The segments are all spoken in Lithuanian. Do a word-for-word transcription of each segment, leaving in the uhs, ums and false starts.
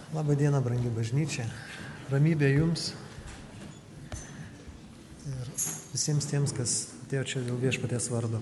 Labą dieną, brangi bažnyčia. Ramybė jums ir visiems tiems, kas atėjo čia dėl viešpaties vardo.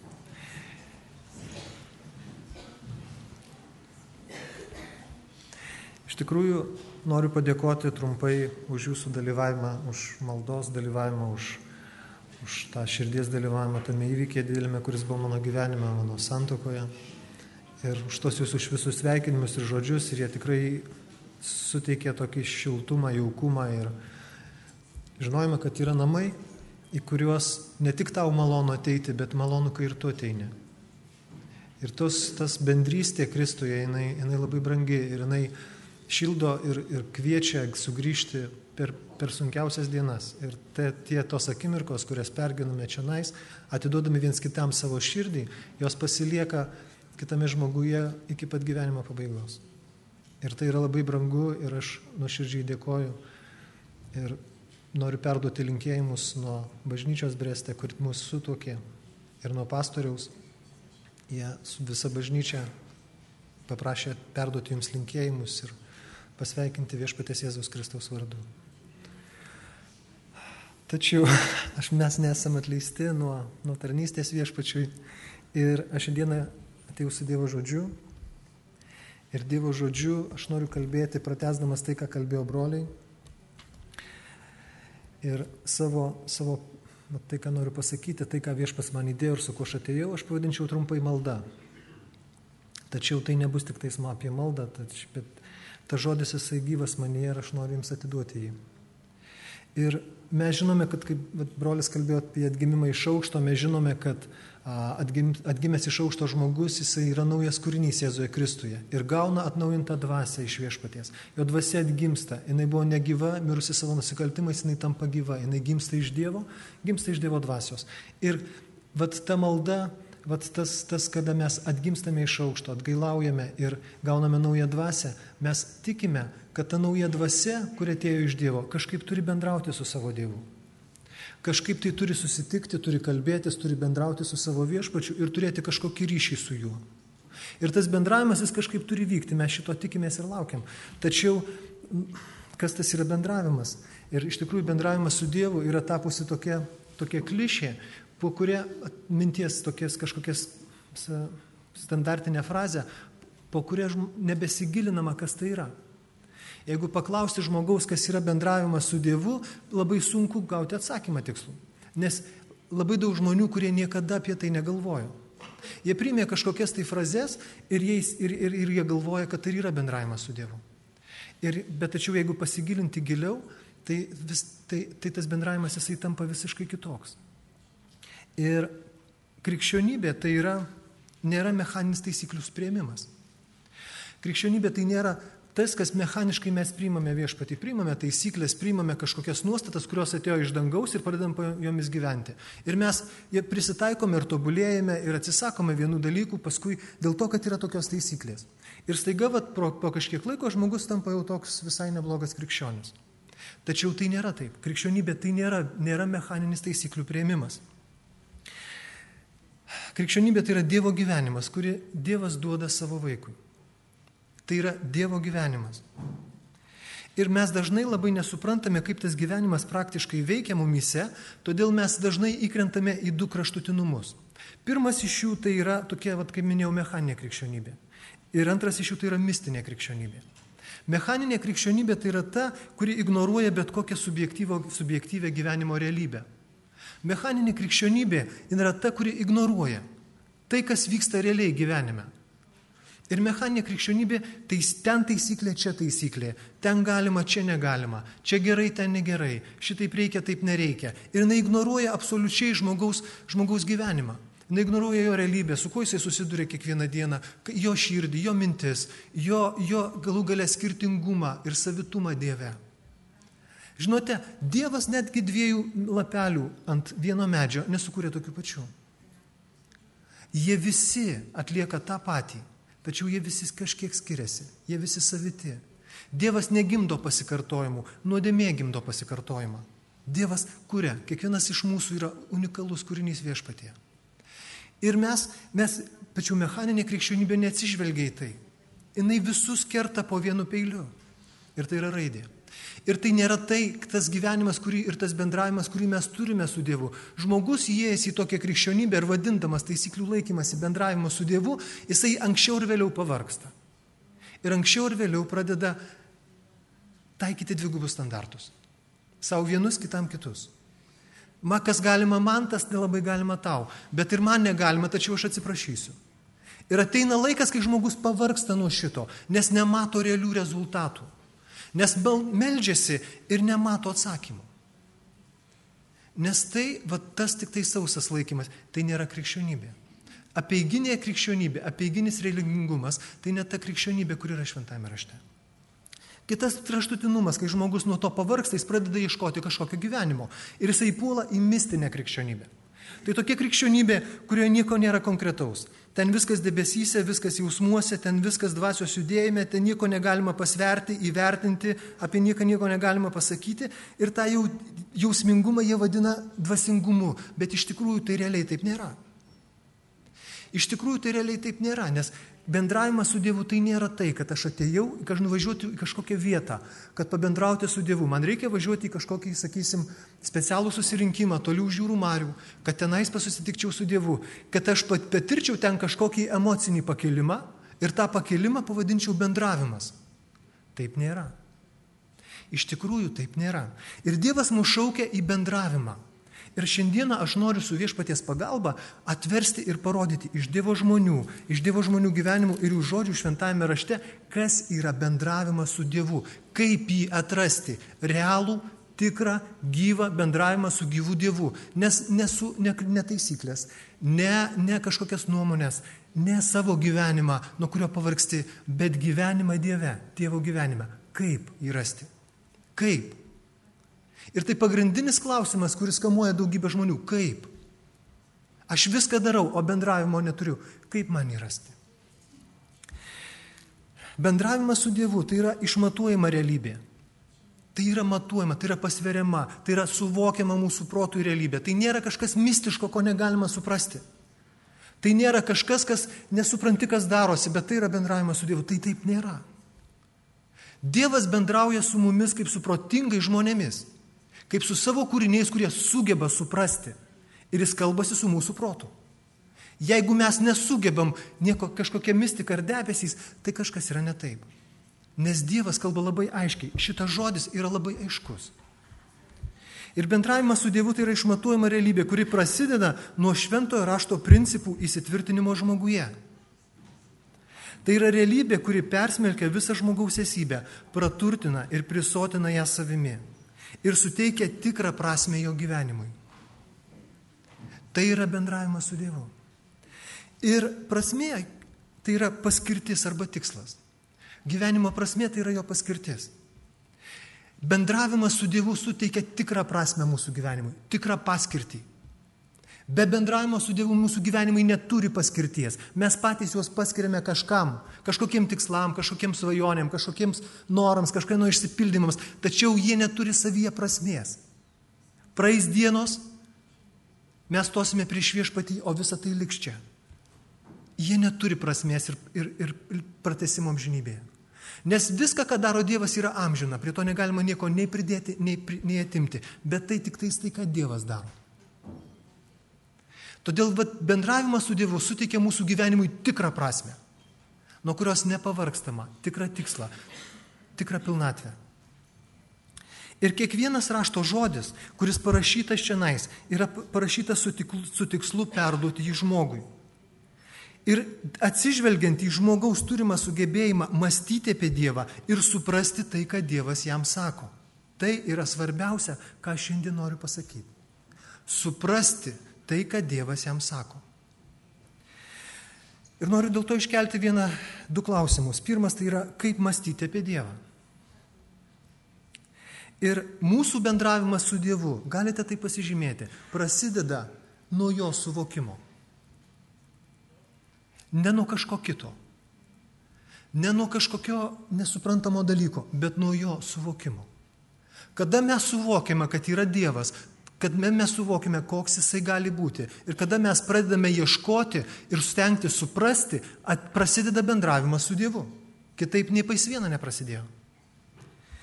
Iš tikrųjų, noriu padėkoti trumpai už jūsų dalyvavimą, už maldos dalyvavimą, už, už tą širdies dalyvavimą tame įvykyje didelėme, kuris buvo mano gyvenime, mano santuokoje. Ir už tos jūsų už visus sveikinimus ir žodžius, ir jie tikrai suteikė tokį šiltumą, jaukumą ir žinojimą, kad yra namai, į kuriuos ne tik tau malonu ateiti, bet malonu, kai ir tu ateini. Ir tos, tas bendrystė Kristuje, jinai, jinai labai brangi ir jinai šildo ir, ir kviečia sugrįžti per, per sunkiausias dienas. Ir te, tie tos akimirkos, kurias pergyvename čionais, atiduodami viens kitam savo širdį, jos pasilieka kitame žmoguje iki pat gyvenimo pabaigos. Ir tai yra labai brangu ir aš nuoširdžiai dėkoju ir noriu perduoti linkėjimus nuo bažnyčios Breste, kur mus sutuokė, ir nuo pastoriaus. Jie su visa bažnyčia paprašė perduoti jums linkėjimus ir pasveikinti viešpaties Jėzaus Kristaus vardu. Tačiau aš, mes nesame atleisti nuo, nuo tarnystės viešpačiui ir aš šiandieną atėjau su Dievo žodžiu. Ir Dievo žodžiu aš noriu kalbėti, pratęsdamas tai, ką kalbėjo broliai. Ir savo, savo tai, ką noriu pasakyti, tai, ką viešpas man įdėjo ir su kuo aš atėjau, aš pavadinčiau trumpai malda. Tačiau tai nebus tik tais apie maldą, tač, bet tas žodis jisai gyvas manyje ir aš noriu jums atiduoti jį. Ir mes žinome, kad kaip brolis kalbėjo apie atgimimą iš aukšto, mes žinome, kad atgim, atgimęs iš aukšto žmogus, jisai yra naujas kūrinys Jėzuje Kristuje ir gauna atnaujintą dvasią iš viešpaties. Jo dvasia atgimsta, jinai buvo negyva, mirusi savo nusikaltimais, jinai tampa gyva, jinai gimsta iš Dievo, gimsta iš Dievo dvasios. Ir vat ta malda, vat tas, tas, kada mes atgimstame iš aukšto, atgailaujame ir gauname naują dvasią, mes tikime, kad ta nauja dvasia, kuri atėjo iš Dievo, kažkaip turi bendrauti su savo Dievu. Kažkaip tai turi susitikti, turi kalbėtis, turi bendrauti su savo viešpačiu ir turėti kažkokį ryšį su juo. Ir tas bendravimas jis kažkaip turi vykti, mes šito tikimės ir laukiam. Tačiau kas tas yra bendravimas? Ir iš tikrųjų bendravimas su Dievu yra tapusi tokia, tokia klišė, po kuria minties tokias kažkokias standartinė frazė, po kuria nebesigilinama, kas tai yra. Jeigu paklausti žmogaus, kas yra bendravimas su Dievu, labai sunku gauti atsakymą tikslų. Nes labai daug žmonių, kurie niekada apie tai negalvojo. Jie priėmė kažkokias tai frazes ir, jais, ir, ir, ir jie galvoja, kad tai yra bendravimas su Dievu. Ir, bet tačiau jeigu pasigilinti giliau, tai, vis, tai, tai tas bendravimas jisai tampa visiškai kitoks. Ir krikščionybė tai yra, nėra mechaninis taisyklių priėmimas. Krikščionybė tai nėra tas, kas mechaniškai mes priimame viešpatį, priimame taisyklės, priimame kažkokias nuostatas, kurios atėjo iš dangaus ir pradedam jomis gyventi. Ir mes prisitaikome ir tobulėjame ir atsisakome vienų dalykų, paskui dėl to, kad yra tokios taisyklės. Ir staiga vat, po, po kažkiek laiko žmogus tampa jau toks visai neblogas krikščionis. Tačiau tai nėra taip. Krikščionybė tai nėra, nėra mechaninis taisyklių priėmimas. Krikščionybė tai yra Dievo gyvenimas, kurį Dievas duoda savo vaikui. Tai yra Dievo gyvenimas. Ir mes dažnai labai nesuprantame, kaip tas gyvenimas praktiškai veikia mumyse, todėl mes dažnai įkrentame į du kraštutinumus. Pirmas iš jų tai yra tokia, vat, kaip minėjau, mechaninė krikščionybė. Ir antras iš jų tai yra mistinė krikščionybė. Mechaninė krikščionybė tai yra ta, kuri ignoruoja bet kokią subjektyvę gyvenimo realybę. Mechaninė krikščionybė yra ta, kuri ignoruoja tai, kas vyksta realiai gyvenime. Ir mechaninė krikščionybė, tai ten taisyklė, čia taisyklė, ten galima, čia negalima, čia gerai, ten negerai, šitaip reikia, taip nereikia. Ir jinai ignoruoja absoliučiai žmogaus, žmogaus gyvenimą. Jinai ignoruoja jo realybę, su kuo jisai susiduria kiekvieną dieną, jo širdį, jo mintis, jo, jo galų gale skirtingumą ir savitumą Dieve. Žinote, Dievas netgi dviejų lapelių ant vieno medžio nesukūrė tokių pačių. Jie visi atlieka tą patį. Tačiau jie visi kažkiek skiriasi, jie visi saviti. Dievas negimdo pasikartojimų, nuodėmė gimdo pasikartojimą. Dievas kuria, kiekvienas iš mūsų yra unikalus kūrinys viešpatyje. Ir mes, mes pačių mechaninė krikščionybė neatsižvelgia į tai. Jinai visus kerta po vienu peiliu. Ir tai yra raidė. Ir tai nėra tai, tas gyvenimas kurį, ir tas bendravimas, kurį mes turime su Dievu. Žmogus įėjęs į tokią krikščionybę ir vadindamas taisyklių laikymasi bendravimo su Dievu, jisai anksčiau ir vėliau pavargsta. Ir anksčiau ir vėliau pradeda taikyti dvigubus standartus. Sau vienus, kitam kitus. Ma, kas galima man, tas nelabai galima tau. Bet ir man negalima, tačiau aš atsiprašysiu. Ir ateina laikas, kai žmogus pavargsta nuo šito, nes nemato realių rezultatų. Nes meldžiasi ir nemato atsakymų. Nes tai, va, tas tik tai sausas laikymas, tai nėra krikščionybė. Apeiginė krikščionybė, apeiginis religingumas, tai ne ta krikščionybė, kur yra šventame rašte. Kitas kraštutinumas, kai žmogus nuo to pavargsta, jis pradeda ieškoti kažkokio gyvenimo. Ir jisai puola į mistinę krikščionybę. Tai tokia krikščionybė, kurioje nieko nėra konkretaus. Ten viskas debesyse, viskas jausmuose, ten viskas dvasios judėjime, ten nieko negalima pasverti, įvertinti, apie nieką nieko negalima pasakyti. Ir tą jau, jausmingumą jie vadina dvasingumu, bet iš tikrųjų tai realiai taip nėra. Iš tikrųjų tai realiai taip nėra, nes bendravimas su Dievu tai nėra tai, kad aš atėjau, kad aš nuvažiuoti į kažkokią vietą, kad pabendrauti su Dievu. Man reikia važiuoti į kažkokį, sakysim, specialų susirinkimą, toliau už jūrų marių, kad tenais pasusitikčiau su Dievu, kad aš patirčiau ten kažkokį emocinį pakilimą ir tą pakilimą pavadinčiau bendravimas. Taip nėra. Iš tikrųjų taip nėra. Ir Dievas mus šaukia į bendravimą. Ir šiandieną aš noriu su viešpaties pagalba atversti ir parodyti iš Dievo žmonių, iš Dievo žmonių gyvenimų ir jų žodžių šventajame rašte, kas yra bendravimas su Dievu, kaip jį atrasti, realų, tikrą, gyvą bendravimą su gyvu Dievu. Nes ne, su, ne, ne taisyklės, ne, ne kažkokias nuomonės, ne savo gyvenimą, nuo kurio pavargsti, bet gyvenimą Dieve, Dievo gyvenimą. Kaip jį rasti? Kaip? Ir tai pagrindinis klausimas, kuris kamuoja daugybę žmonių. Kaip? Aš viską darau, o bendravimo neturiu. Kaip man jį rasti? Bendravimas su Dievu tai yra išmatuojama realybė. Tai yra matuojama, tai yra pasveriama, tai yra suvokiama mūsų protų realybė. Tai nėra kažkas mistiško, ko negalima suprasti. Tai nėra kažkas, kas nesupranti, kas darosi, bet tai yra bendravimas su Dievu. Tai taip nėra. Dievas bendrauja su mumis kaip su protingai žmonėmis. Kaip su savo kūriniais, kurie sugeba suprasti. Ir jis kalbasi su mūsų protu. Jeigu mes nesugebam nieko, kažkokia mistika ar debesys, tai kažkas yra ne taip. Nes Dievas kalba labai aiškiai. Šitas žodis yra labai aiškus. Ir bendravimas su Dievu tai yra išmatuojama realybė, kuri prasideda nuo šventojo rašto principų įsitvirtinimo žmoguje. Tai yra realybė, kuri persmelkia visą žmogaus esybę, praturtina ir prisotina ją savimi. Ir suteikia tikrą prasmę jo gyvenimui. Tai yra bendravimas su Dievu. Ir prasmė tai yra paskirtis arba tikslas. Gyvenimo prasmė tai yra jo paskirtis. Bendravimas su Dievu suteikia tikrą prasmę mūsų gyvenimui, tikrą paskirtį. Be bendravimo su Dievu mūsų gyvenimai neturi paskirties. Mes patys juos paskiriame kažkam, kažkokiem tikslam, kažkokiem svajonėm, kažkokiems norams, kažkieno išsipildymams, tačiau jie neturi savyje prasmės. Praeis dienos, mes stosime prieš viešpatį, o visa tai liks čia. Jie neturi prasmės ir, ir, ir, ir pratęsimo amžinybėje. Nes viską, ką daro Dievas, yra amžina, prie to negalima nieko nei pridėti, nei, nei atimti, bet tai tik tais tai, ką Dievas daro. Todėl bendravimas su Dievu suteikia mūsų gyvenimui tikrą prasmę, nuo kurios nepavargstama, tikrą tikslą, tikrą pilnatvę. Ir kiekvienas rašto žodis, kuris parašytas čianais, yra parašytas su, tiklu, su tikslu perduoti jį žmogui. Ir atsižvelgiant į žmogaus turimą sugebėjimą mąstyti apie Dievą ir suprasti tai, ką Dievas jam sako. Tai yra svarbiausia, ką šiandien noriu pasakyti. Suprasti tai, ką Dievas jam sako. Ir noriu dėl to iškelti vieną, du klausimus. Pirmas tai yra, kaip mąstyti apie Dievą. Ir mūsų bendravimas su Dievu, galite tai pasižymėti, prasideda nuo jo suvokimo. Ne nuo kažko kito. Ne nuo kažkokio nesuprantamo dalyko, bet nuo jo suvokimo. Kada mes suvokiame, kad yra Dievas, kad mes suvokime, koks jisai gali būti. Ir kada mes pradedame ieškoti ir stengti suprasti, prasideda bendravimas su Dievu. Kitaip nei pais viena neprasidėjo.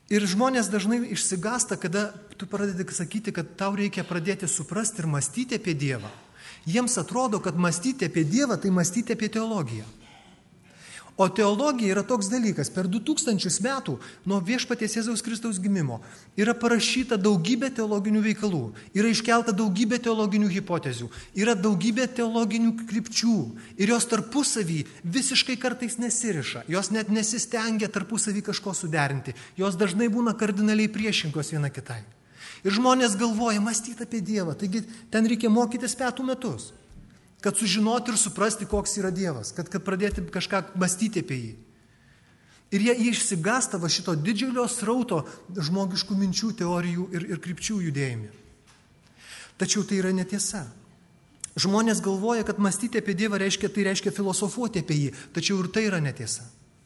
Ir žmonės dažnai išsigąsta, kada tu pradedi sakyti, kad tau reikia pradėti suprasti ir mąstyti apie Dievą. Jiems atrodo, kad mąstyti apie Dievą tai mąstyti apie teologiją. O teologija yra toks dalykas, per du tūkstančius metų nuo viešpaties Jėzaus Kristaus gimimo yra parašyta daugybė teologinių veikalų, yra iškelta daugybė teologinių hipotezių, yra daugybė teologinių krypčių ir jos tarpusavį visiškai kartais nesiriša, jos net nesistengia tarpusavį kažko suderinti, jos dažnai būna kardinaliai priešingos viena kitai. Ir žmonės galvoja mąstyti apie Dievą, taigi ten reikia mokytis metų metus. Kad sužinoti ir suprasti, koks yra Dievas, kad, kad pradėti kažką mąstyti apie jį. Ir jie išsigąsta va šito didžiulio srauto žmogiškų minčių, teorijų ir, ir krypčių judėjimų. Tačiau tai yra netiesa. Žmonės galvoja, kad mąstyti apie Dievą reiškia, tai reiškia filosofuoti apie jį, tačiau ir tai yra netiesa.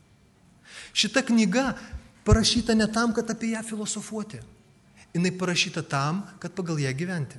Šita knyga parašyta ne tam, kad apie ją filosofuoti. Jinai parašyta tam, kad pagal ją gyventi.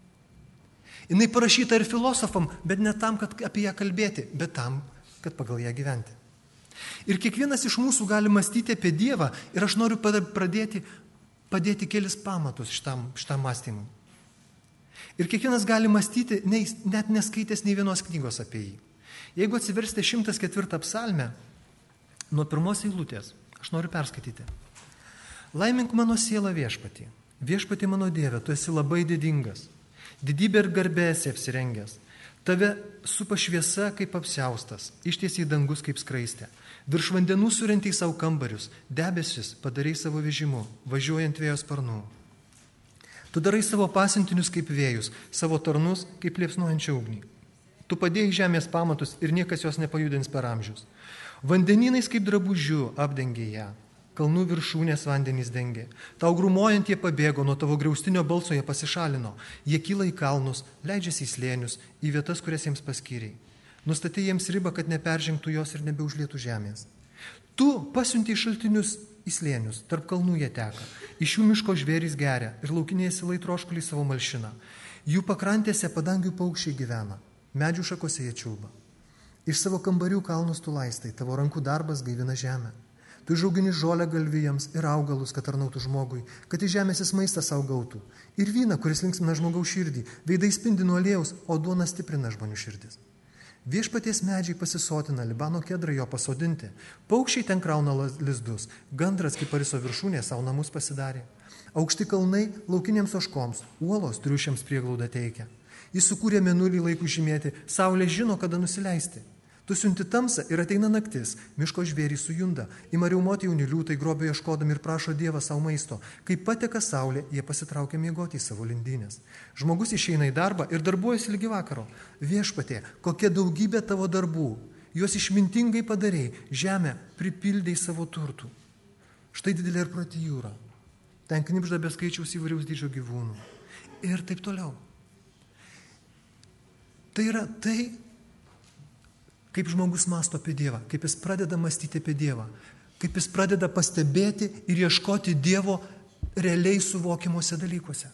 Jinai parašyta ir filosofam, bet ne tam, kad apie ją kalbėti, bet tam, kad pagal ją gyventi. Ir kiekvienas iš mūsų gali mąstyti apie Dievą ir aš noriu pradėti, padėti kelis pamatus šitam, šitam mąstymui. Ir kiekvienas gali mąstyti, ne, net neskaitęs nei vienos knygos apie jį. Jeigu atsiversite šimtas ketvirtą psalmę, nuo pirmos eilutės, aš noriu perskaityti. Laimink mano sielą viešpatį, viešpatį mano Dieve, tu esi labai didingas. Didybė ir garbė esi apsirengęs. Tave supa šviesa kaip apsiaustas, ištiesiai dangus kaip skraistė. Virš vandenų surentei savo kambarius, debesis padarei savo vežimu, važiuojant vėjo sparnų. Tu darai savo pasiuntinius kaip vėjus, savo tarnus kaip liepsnojančią ugnį. Tu padėjai žemės pamatus ir niekas jos nepajudins per amžius. Vandenynais kaip drabužiu apdengė ją. Kalnų viršūnės vandenys dengė. Tau grumojant jie pabėgo, nuo tavo griaustinio balso jie pasišalino. Jie kyla į kalnus, leidžiasi į slėnius, į vietas, kurias jiems paskyriai. Nustatė jiems ribą, kad neperžengtų jos ir nebeužlietų žemės. Tu pasiuntei šaltinius į slėnius, tarp kalnų jie teka. Iš jų miško žvėrys geria ir laukiniai asilai troškulį savo malšina. Jų pakrantėse padangių paukščiai gyvena, medžių šakose jie čiulba. Iš savo kambarių kalnus tu laistai, tavo rankų darbas gaivina žemę. Tu žaugini žolę galvijams ir augalus, kad tarnautų žmogui, kad iš žemės jis maistą savo gautų. Ir vyną, kuris linksmina žmogaus širdį, veidai spindi nuo aliejaus, o duona stiprina žmonių širdis. Viešpaties medžiai pasisotina, Libano kedrai jo pasodinti, paukščiai ten krauna lizdus, gandras kaip pariso viršūnė savo namus pasidarė. Aukšti kalnai laukinėms ožkoms, uolos triušiams prieglaudą teikia. Jis sukūrė mėnulį laikų žymėti, saulė žino, kada nusileisti. Tu siunti tamsą ir ateina naktis, miško žvėrys sujunda, ima riaumoti jauni liūtai grobio ieškodami ir prašo Dievą savo maisto. Kai pateka saulė, jie pasitraukia miegoti į savo lindynės. Žmogus išeina į darbą ir darbuojasi lygi vakaro. Viešpatie, kokia daugybė tavo darbų, juos išmintingai padarei, žemę pripildei savo turtų. Štai didelė ir plati jūra, ten knibžda be skaičiaus įvairiaus dydžio gyvūnų. Ir taip toliau. Tai yra tai, kaip žmogus mąsto apie Dievą, kaip jis pradeda mąstyti apie Dievą, kaip jis pradeda pastebėti ir ieškoti Dievo realiai suvokimuose dalykuose.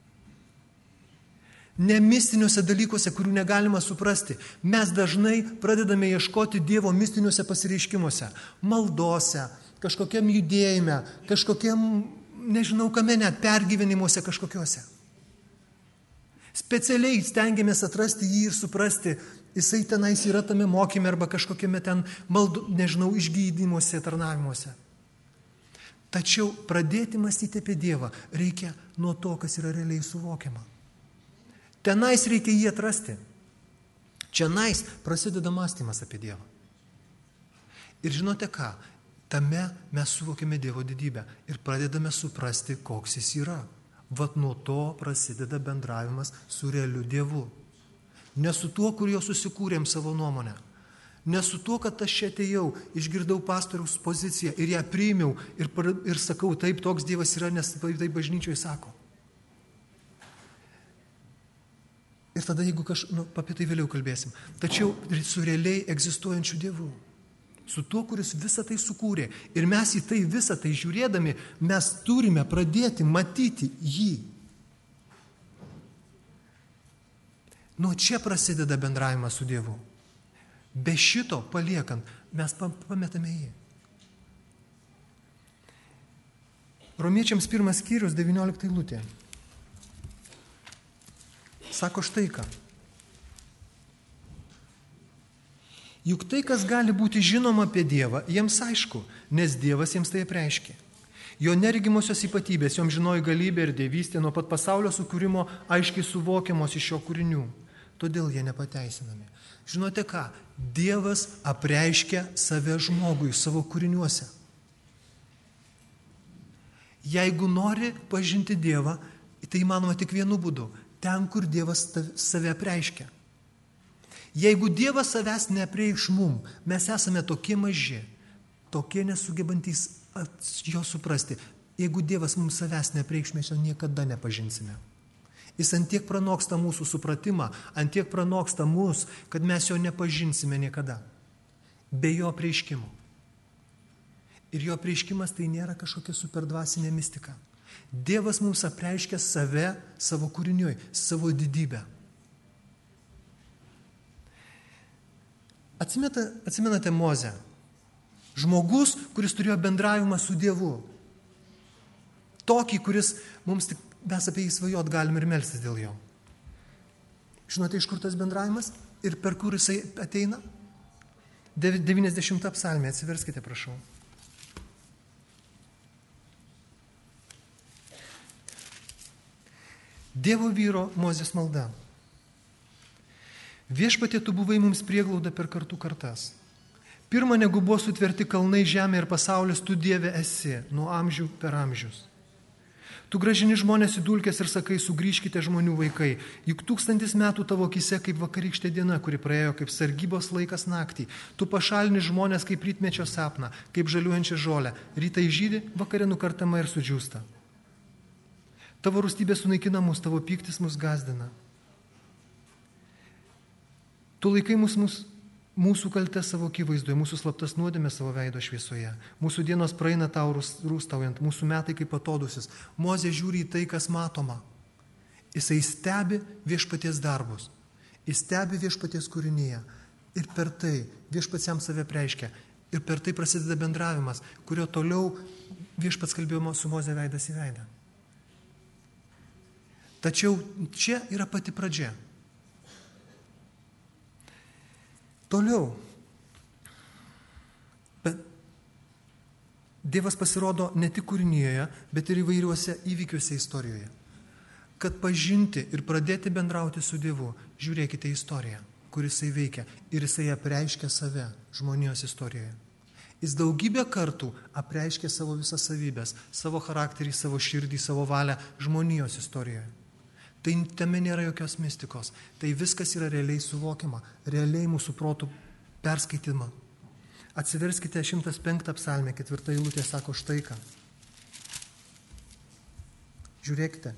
Ne mistiniuose dalykuose, kurių negalima suprasti. Mes dažnai pradedame ieškoti Dievo mistiniuose pasireiškimuose, maldose, kažkokiam judėjime, kažkokiam, nežinau kame net, pergyvenimuose kažkokiuose. Specialiai stengiamės atrasti jį ir suprasti, jisai tenais yra tame mokyme arba kažkokiame ten, maldu, nežinau, išgydymuose, tarnavimuose. Tačiau pradėti mąstyti apie Dievą reikia nuo to, kas yra realiai suvokiama. Tenais reikia jį atrasti. Čianais prasideda mąstymas apie Dievą. Ir žinote ką? Tame mes suvokiame Dievo didybę ir pradedame suprasti, koks jis yra. Vat nuo to prasideda bendravimas su realiu Dievu. Ne su tuo, kur jo susikūrėm savo nuomonę. Ne su tuo, kad aš čia atėjau, išgirdau pastoriaus poziciją ir ją priėmiau ir, ir sakau, taip, toks Dievas yra, nes taip bažnyčioje sako. Ir tada, jeigu kaž... nu, apie tai vėliau kalbėsim. Tačiau su realiai egzistuojančiu Dievu. Su tuo, kuris visą tai sukūrė. Ir mes į tai visą tai žiūrėdami, mes turime pradėti matyti jį. Nuo čia prasideda bendravimas su Dievu. Be šito paliekant, mes pametame jį. Romiečiams pirmas skyrius, devyniolikta eilutė. Sako štai ką. Juk tai, kas gali būti žinoma apie Dievą, jiems aišku, nes Dievas jiems tai apreiškė. Jo neregimosios ypatybės, jom žinojo galybė ir dievystė nuo pat pasaulio sukūrimo aiškiai suvokiamos iš jo kūrinių. Todėl jie nepateisinami. Žinote ką? Dievas apreiškia save žmogui savo kūriniuose. Jeigu nori pažinti Dievą, tai įmanoma tik vienu būdu. Ten, kur Dievas save apreiškia. Jeigu Dievas savęs neapreiš mum, mes esame tokie maži, tokie nesugebantys jo suprasti. Jeigu Dievas mums savęs neapreiš, mes jo niekada nepažinsime. Jis antiek pranoksta mūsų supratimą, antiek pranoksta mus, kad mes jo nepažinsime niekada. Be jo apreiškimo. Ir jo apreiškimas tai nėra kažkokia superdvasinė mistika. Dievas mums apreiškia save, savo kūriniui, savo didybę. Atsimenate, atsimenate Mozę? Žmogus, kuris turėjo bendravimą su Dievu. Tokį, kuris mums tik, mes apie jį svajot galim ir melstis dėl jo. Žinote, iš kur tas bendravimas ir per kur jisai ateina? devyniasdešimta psalmė, atsiverskite, prašau. Dievo vyro Mozės malda. Viešpatie, tu buvai mums prieglauda per kartų kartas. Pirma, negu buvo sutverti kalnai, žemė ir pasaulis, tu Dieve esi, nuo amžių per amžius. Tu gražini žmonės į dulkes ir sakai, sugrįžkite žmonių vaikai, juk tūkstantis metų tavo akise kaip vakarykštė diena, kuri praėjo kaip sargybos laikas naktį. Tu pašalini žmonės kaip rytmečio sapną, kaip žaliuojančią žolę. Rytai žydi, vakare nukartama ir sudžiūsta. Tavo rūstybė sunaikina mus, tavo pyktis mus gazdina. Tu laikai mus, mus, mūsų kaltę savo akivaizdoje, mūsų slaptas nuodėmė savo veido šviesoje. Mūsų dienos praeina tau rūstaujant, mūsų metai kaip atodusis. Mozė žiūri į tai, kas matoma. Jisai stebi viešpaties darbus. Jis stebi viešpaties kūrinyje. Ir per tai viešpats jam save preiškia. Ir per tai prasideda bendravimas, kurio toliau viešpats kalbėjo su Mozė veidas į veidą. Tačiau čia yra pati pradžia. Toliau. Bet Dievas pasirodo ne tik kūrinyje, bet ir įvairiuose įvykiuose istorijoje. Kad pažinti ir pradėti bendrauti su Dievu, žiūrėkite į istoriją, kur jisai veikia ir jisai apreiškia save žmonijos istorijoje. Jis daugybę kartų apreiškia savo visas savybės, savo charakterį, savo širdį, savo valią žmonijos istorijoje. Tai tame nėra jokios mistikos. Tai viskas yra realiai suvokiama, realiai mūsų protų perskaityma. Atsiverskite šimtas penktą psalmę, ketvirta eilutė sako štai ką. Žiūrėkite.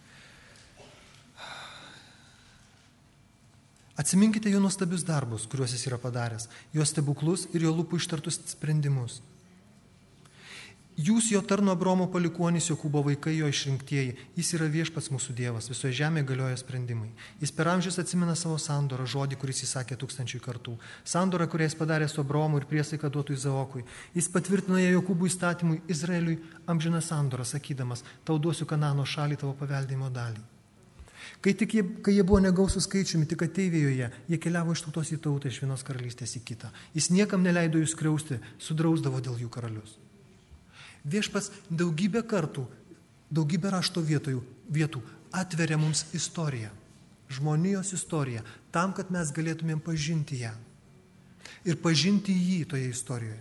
Atsiminkite jo nuostabius darbus, kuriuos jis yra padaręs, jo stebuklus ir jo lūpų ištartus sprendimus. Jūs jo tarno Abraomo palikuonys, Jokūbo vaikai, jo išrinktieji. Jis yra viešpats mūsų Dievas, visoje žemėje galioja sprendimai. Jis per amžius atsimena savo sandorą, žodį, kuris jis sakė tūkstančiai kartų. Sandorą, kurią jis padarė su Abraomu ir priesaiką duotų Izaokui. Jis patvirtino ją Jokūbų įstatymui, Izraeliui amžiną sandorą, sakydamas, tau duosiu Kanano šalį, tavo paveldėjimo dalį. Kai, tik jie, kai jie buvo negausų skaičiumi, tik ateivėjoje, jie keliavo iš tautos į tautą, iš vienos karalystės į kitą. Jis niekam neleido jų skriausti, sudrausdavo dėl jų karalius. Viešpats daugybę kartų, daugybę rašto vietojų, vietų atveria mums istoriją, žmonijos istoriją, tam, kad mes galėtumėm pažinti ją ir pažinti jį toje istorijoje.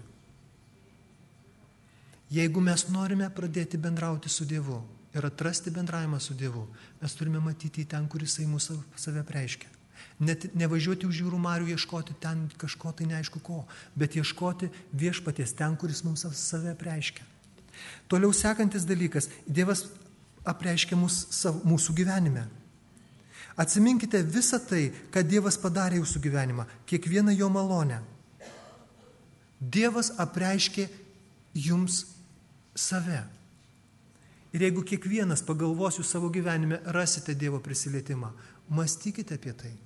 Jeigu mes norime pradėti bendrauti su Dievu ir atrasti bendravimą su Dievu, mes turime matyti ten, kur jisai mūsų save preiškia. Net nevažiuoti už jūrų marių ieškoti ten kažko tai neaišku ko, bet ieškoti viešpaties ten, kuris mums save preiškia. Toliau sekantis dalykas, Dievas apreiškia mus, savo, mūsų gyvenime. Atsiminkite visą tai, ką Dievas padarė jūsų gyvenimą, kiekvieną jo malonę. Dievas apreiškė jums save. Ir jeigu kiekvienas pagalvosiu savo gyvenime, rasite Dievo prisilietimą, mąstykite apie tai,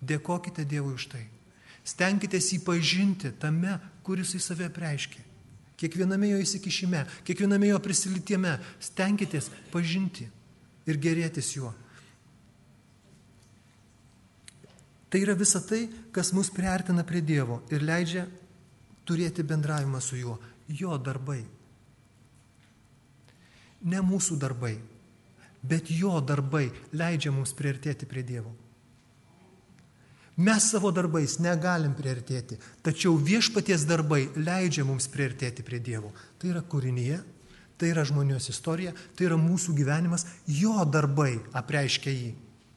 dėkokite Dievui už tai. Stenkitės jį pažinti tame, kuris į save apreiškė. kiekviename jo įsikišime, kiekviename jo prisilietime stenkitės pažinti ir gerėtis juo. Tai yra visa tai, kas mus priartina prie Dievo ir leidžia turėti bendravimą su juo. Jo darbai. Ne mūsų darbai, bet jo darbai leidžia mums priartėti prie Dievo. Mes savo darbais negalim priartėti, tačiau viešpaties darbai leidžia mums priartėti prie Dievo. Tai yra kūrinyje, tai yra žmonijos istorija, tai yra mūsų gyvenimas, jo darbai apreiškia jį.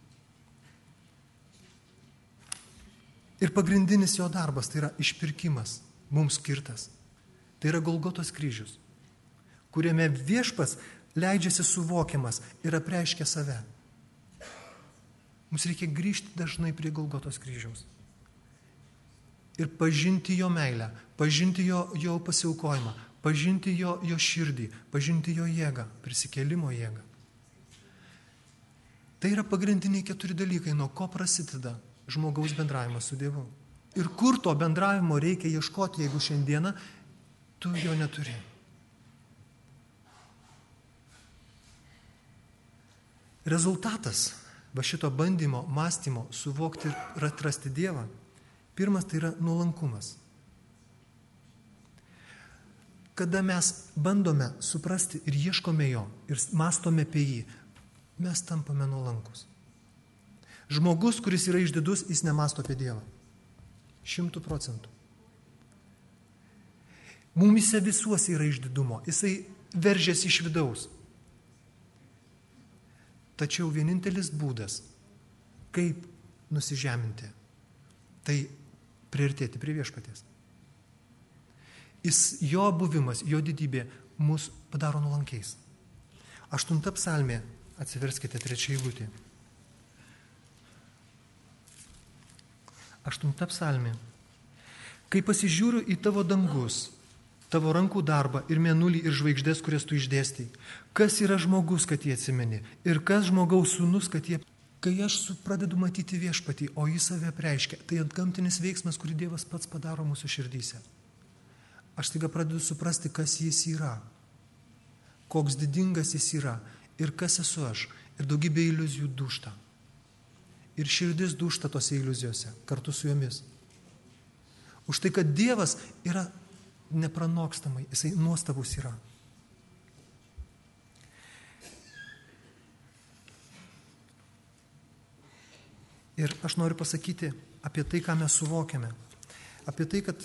Ir pagrindinis jo darbas tai yra išpirkimas, mums skirtas. Tai yra Golgotos kryžius, kuriame viešpats leidžiasi suvokiamas ir apreiškia save. Mums reikia grįžti dažnai prie Golgotos kryžiaus. Ir pažinti jo meilę, pažinti jo, jo pasiaukojimą, pažinti jo, jo širdį, pažinti jo jėgą, prisikėlimo jėgą. Tai yra pagrindiniai keturi dalykai, nuo ko prasideda žmogaus bendravimas su Dievu. Ir kur to bendravimo reikia ieškoti, jeigu šiandieną tu jo neturi. Rezultatas va šito bandymo, mąstymo, suvokti ir atrasti Dievą, pirmas tai yra nuolankumas. Kada mes bandome suprasti ir ieškome jo, ir mąstome apie jį, mes tampame nuolankus. Žmogus, kuris yra išdidus, jis nemąsto apie Dievą. Šimtų procentų. Mumise visuose yra išdidumo, jisai veržiasi iš vidaus. Tačiau vienintelis būdas, kaip nusižeminti, tai priartėti prie viešpaties. Jis, jo buvimas, jo didybė mus padaro nuolankiais. Aštunta psalmė, atsiverskite trečią eilutę. Aštunta psalmė. Kai pasižiūriu į tavo dangus, tavo rankų darbą ir mėnulį ir žvaigždės, kurias tu išdėstai, kas yra žmogus, kad jie atsimeni, ir kas žmogaus sūnus, kad jie... Kai aš pradedu matyti viešpatį, o jis save preiškia, tai antgamtinis veiksmas, kurį Dievas pats padaro mūsų širdyse. Aš staiga pradedu suprasti, kas jis yra, koks didingas jis yra ir kas esu aš. Ir daugybė iliuzijų dūžta. Ir širdis dūžta tose iliuzijose, kartu su jomis. Už tai, kad Dievas yra nepranokstamai, jisai nuostabus yra. Ir aš noriu pasakyti apie tai, ką mes suvokiame. Apie tai, kad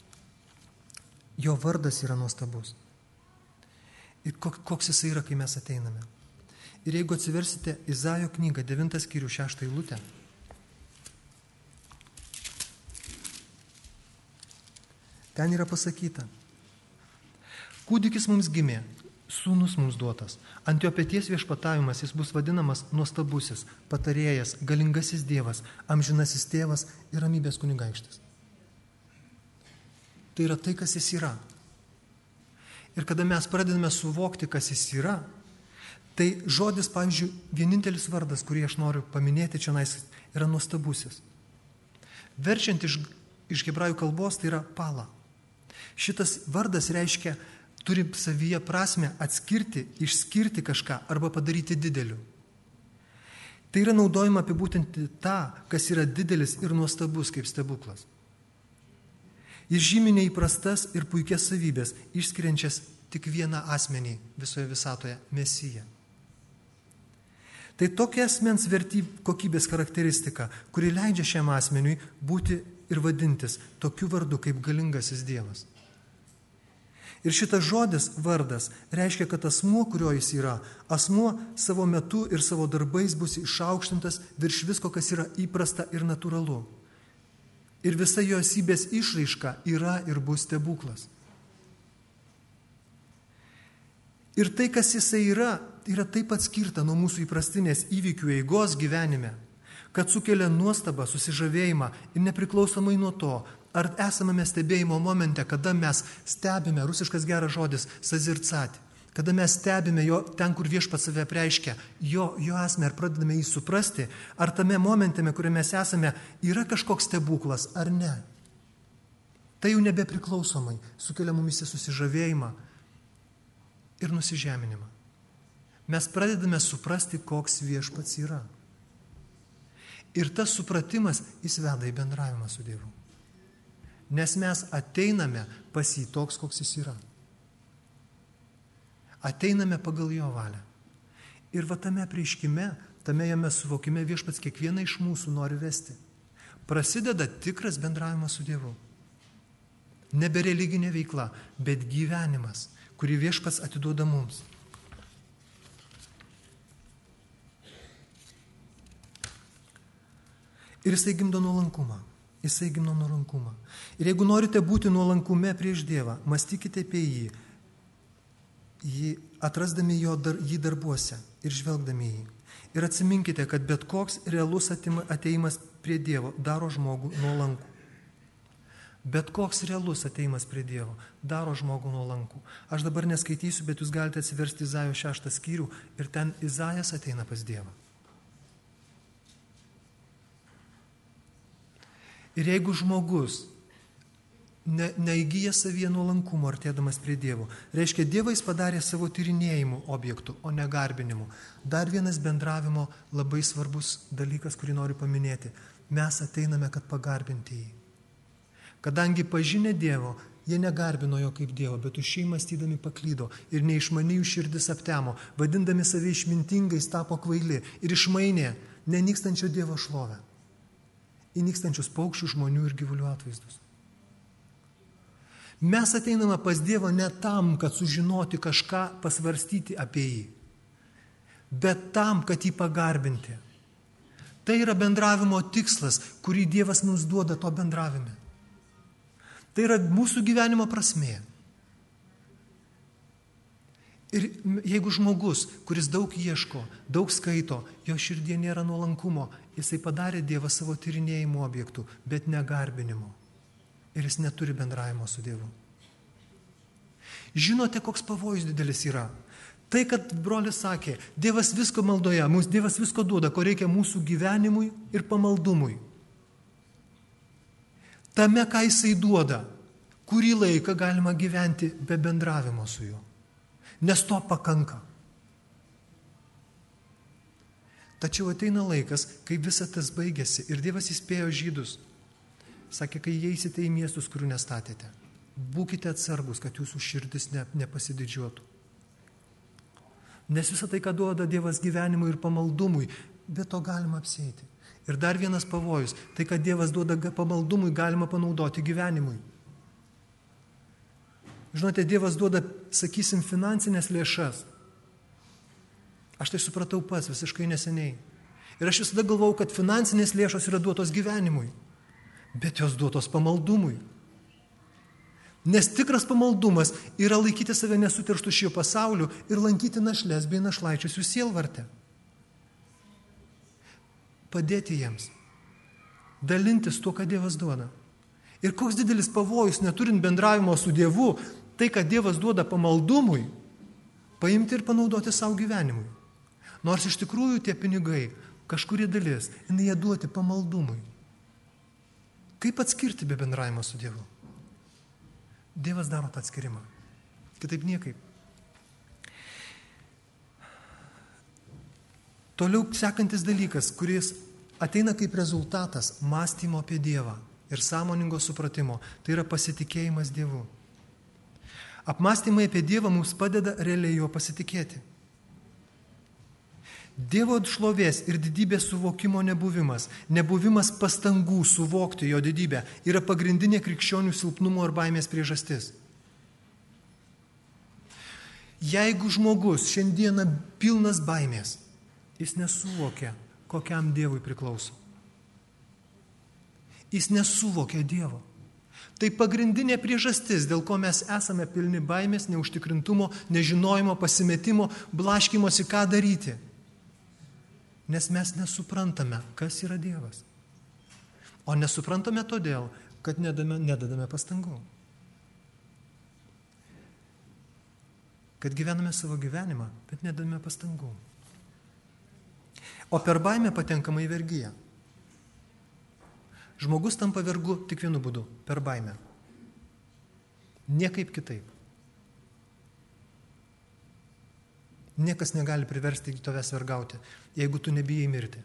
jo vardas yra nuostabus. Ir koks jisai yra, kai mes ateiname. Ir jeigu atsiversite Izaijo knygą, devintas skyrius, šeštą eilutę, ten yra pasakyta: kūdikis mums gimė, sūnus mums duotas, ant jo peties viešpatavimas, jis bus vadinamas nuostabusis, patarėjas, galingasis Dievas, amžinasis tėvas ir ramybės kunigaikštis. Tai yra tai, kas jis yra. Ir kada mes pradedame suvokti, kas jis yra, tai žodis, pavyzdžiui, vienintelis vardas, kurį aš noriu paminėti čia, yra nuostabusis. Verčiant iš, iš hebrajų kalbos, tai yra pala. Šitas vardas reiškia, turi savyje prasme atskirti, išskirti kažką arba padaryti dideliu. Tai yra naudojama apibūdinti tą, kas yra didelis ir nuostabus kaip stebuklas. Jis žymi neįprastas ir puikias savybės, išskiriančias tik vieną asmenį visoje visatoje – Mesiją. Tai tokia asmens vertyb kokybės charakteristika, kuri leidžia šiam asmeniui būti ir vadintis tokiu vardu kaip galingasis Dievas. Ir šitas žodis vardas reiškia, kad asmuo, kurio jis yra, asmuo savo metu ir savo darbais bus išaukštintas virš visko, kas yra įprasta ir natūralu. Ir visa jo esybės išraiška yra ir bus stebuklas. Ir tai, kas jisai yra, yra taip atskirta nuo mūsų įprastinės įvykių eigos gyvenime, kad sukelia nuostabą, susižavėjimą ir nepriklausomai nuo to, ar esame stebėjimo momente, kada mes stebime, rusiškas geras žodis, sazircati, kada mes stebime jo ten, kur viešpats save preiškia, jo, jo esmę ir pradedame jį suprasti, ar tame momente, kuriame mes esame, yra kažkoks stebuklas ar ne. Tai jau nebepriklausomai sukelia mumise susižavėjimą ir nusižeminimą. Mes pradedame suprasti, koks viešpats yra. Ir tas supratimas jis veda į bendravimą su Dievu. Nes mes ateiname pas jį toks, koks jis yra. Ateiname pagal jo valią. Ir va tame prieškime, tame jame suvokime viešpats kiekvieną iš mūsų nori vesti. Prasideda tikras bendravimas su Dievu. Nebe religinė veikla, bet gyvenimas, kurį viešpats atiduoda mums. Ir jisai gimdo nuolankumą. Jisai gimdo nuolankumą. Ir jeigu norite būti nuolankume prieš Dievą, mąstykite apie jį, jį atrasdami jo dar, jį darbuose ir žvelgdami jį. Ir atsiminkite, kad bet koks realus ateimas prie Dievo daro žmogų nuolankų. Bet koks realus ateimas prie Dievo daro žmogų nuolankų. Aš dabar neskaitysiu, bet jūs galite atsiversti Izaijo šeštą skyrių ir ten Izaijas ateina pas Dievą. Ir jeigu žmogus ne, neįgyja savyje nuolankumo artėdamas prie Dievo, reiškia, Dievą jis padarė savo tyrinėjimų objektų, o ne garbinimų. Dar vienas bendravimo labai svarbus dalykas, kurį noriu paminėti. Mes ateiname, kad pagarbinti jį. Kadangi pažinę Dievo, jie negarbino jo kaip Dievo, bet už šį mąstydami paklydo ir neišmanių širdis aptemo, vadindami save išmintingais tapo kvaili ir išmainė nenykstančio Dievo šlovę į nykstančius paukščių, žmonių ir gyvulių atvaizdus. Mes ateiname pas Dievą ne tam, kad sužinoti kažką, pasvarstyti apie jį, bet tam, kad jį pagarbinti. Tai yra bendravimo tikslas, kurį Dievas mums duoda to bendravime. Tai yra mūsų gyvenimo prasmė. Ir jeigu žmogus, kuris daug ieško, daug skaito, jo širdie nėra nuolankumo, jisai padarė Dievą savo tyrinėjimų objektų, bet negarbinimo. Ir jis neturi bendravimo su Dievu. Žinote, koks pavojus didelis yra? Tai, kad brolis sakė, Dievas visko maldoje, mums Dievas visko duoda, ko reikia mūsų gyvenimui ir pamaldumui. Tame, ką jisai duoda, kurį laiką galima gyventi be bendravimo su juo. Nes to pakanka. Tačiau ateina laikas, kai visa tas baigėsi ir Dievas įspėjo žydus. Sakė, kai įeisite į miestus, kurių nestatėte, būkite atsargus, kad jūsų širdis ne, nepasididžiuotų. Nes visą tai, ką duoda Dievas gyvenimui ir pamaldumui, be to galima apsieiti. Ir dar vienas pavojus, tai, kad Dievas duoda pamaldumui, galima panaudoti gyvenimui. Žinote, Dievas duoda, sakysim, finansinės lėšas. Aš tai supratau pats visiškai neseniai. Ir aš visada galvau, kad finansinės lėšos yra duotos gyvenimui, bet jos duotos pamaldumui. Nes tikras pamaldumas yra laikyti save nesuterštų šio pasauliu ir lankyti našles bei našlaičius jų sielvarte. Padėti jiems. Dalintis tuo, ką Dievas duoda. Ir koks didelis pavojus, neturint bendravimo su Dievu, tai, kad Dievas duoda pamaldumui, paimti ir panaudoti savo gyvenimui. Nors iš tikrųjų tie pinigai, kažkuri dalis, jinai jie duoti pamaldumui. Kaip atskirti be bendravimo su Dievu? Dievas daro tą atskirimą. Kitaip niekaip. Toliau sekantis dalykas, kuris ateina kaip rezultatas mąstymo apie Dievą ir sąmoningo supratimo, tai yra pasitikėjimas Dievu. Apmąstymai apie Dievą mums padeda realiai juo pasitikėti. Dievo šlovės ir didybės suvokimo nebuvimas, nebuvimas pastangų suvokti jo didybę yra pagrindinė krikščionių silpnumo ir baimės priežastis. Jeigu žmogus šiandieną pilnas baimės, jis nesuvokia, kokiam Dievui priklauso. Jis nesuvokia Dievo. Tai pagrindinė priežastis, dėl ko mes esame pilni baimės, neužtikrintumo, nežinojimo, pasimetimo, blaškymosi, ką daryti. Nes mes nesuprantame, kas yra Dievas. O nesuprantame todėl, kad nedame, nedadame pastangų. Kad gyvename savo gyvenimą, bet nedame pastangų. O per baimę patenkama į vergiją. Žmogus tampa vergu tik vienu būdu – per baimę. Niekaip kitaip. Niekas negali priversti tavęs vergauti, jeigu tu nebijai mirti.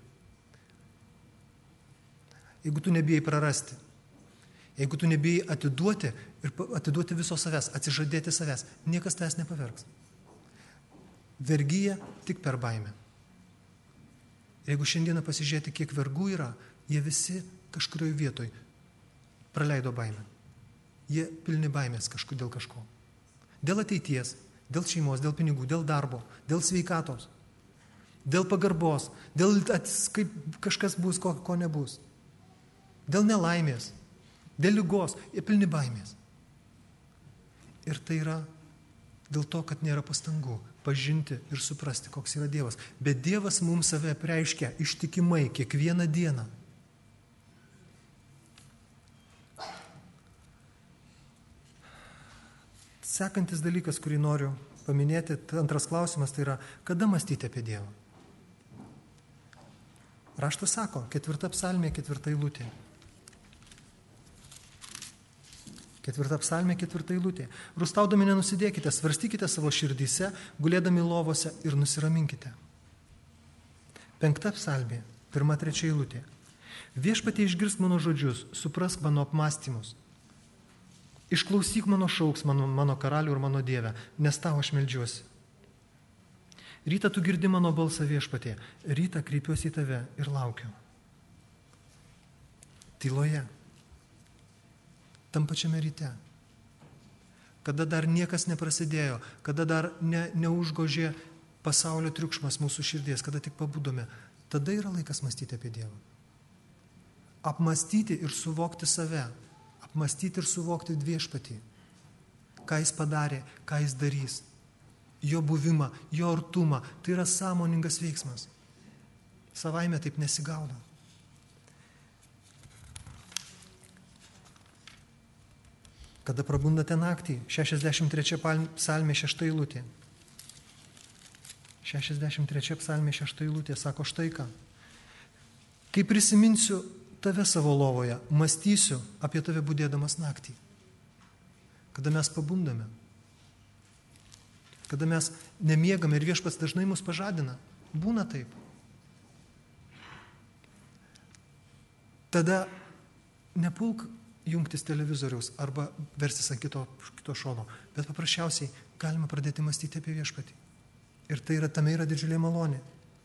Jeigu tu nebijai prarasti. Jeigu tu nebijai atiduoti ir atiduoti viso savęs, atsižadėti savęs, niekas tavęs nepavergs. Vergyja tik per baimę. Jeigu šiandieną pasižiūrėti, kiek vergų yra, jie visi kažkurioje vietoje praleido baimę. Jie pilni baimės kažkur dėl kažko. Dėl ateities, dėl šeimos, dėl pinigų, dėl darbo, dėl sveikatos, dėl pagarbos, dėl kaip kažkas bus, ko, ko nebus. Dėl nelaimės, dėl ligos, jie pilni baimės. Ir tai yra dėl to, kad nėra pastangų pažinti ir suprasti, koks yra Dievas. Bet Dievas mums save apreiškia ištikimai kiekvieną dieną. Sekantis dalykas, kurį noriu paminėti, antras klausimas, tai yra, kada mąstyti apie Dievą. Raštas sako, ketvirta psalmė, ketvirta eilutė. Ketvirta psalmė, ketvirta eilutė. Rūstaudami nenusidėkite, svarstykite savo širdyse, gulėdami lovose ir nusiraminkite. Penkta psalmė, pirma, trečia eilutė. Viešpatie išgirsk mano žodžius, suprask mano apmąstymus. Išklausyk mano šauks, mano, mano karalių ir mano dievę, nes tau aš meldžiuosi. Rytą tu girdi mano balsą viešpatie, rytą kreipiuosi į tave ir laukiu. Tyloje. Tam pačiame ryte. Kada dar niekas neprasidėjo, kada dar ne, neužgožė pasaulio triukšmas mūsų širdies, kada tik pabudome, tada yra laikas mąstyti apie Dievą. Apmąstyti ir suvokti save. Apmąstyti ir suvokti viešpatį. Ką jis padarė, ką jis darys. Jo buvimą, jo artumą. Tai yra sąmoningas veiksmas. Savaime taip nesigaudo. Kada prabundate naktį, šešiasdešimt trečia psalmė šešta eilutė. šešiasdešimt trečia psalmė šešta eilutė sako štai ką. Kai prisiminsiu tave savo lovoje, mąstysiu apie tave budėdamas naktį. Kada mes pabundame, kada mes nemiegame ir viešpats dažnai mus pažadina, būna taip. Tada nepulk jungtis televizoriaus arba versis ant kito, kito šono, bet paprasčiausiai galima pradėti mąstyti apie viešpatį. Ir tai yra, tame yra didžiulė malonė.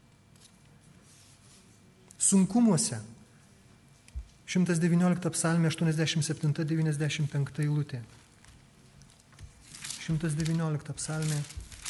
Sunkumuose. šimtas devyniolikta psalmė, aštuoniasdešimt septinta devyniasdešimt penkta eilutė. šimtas devyniolikta psalmė.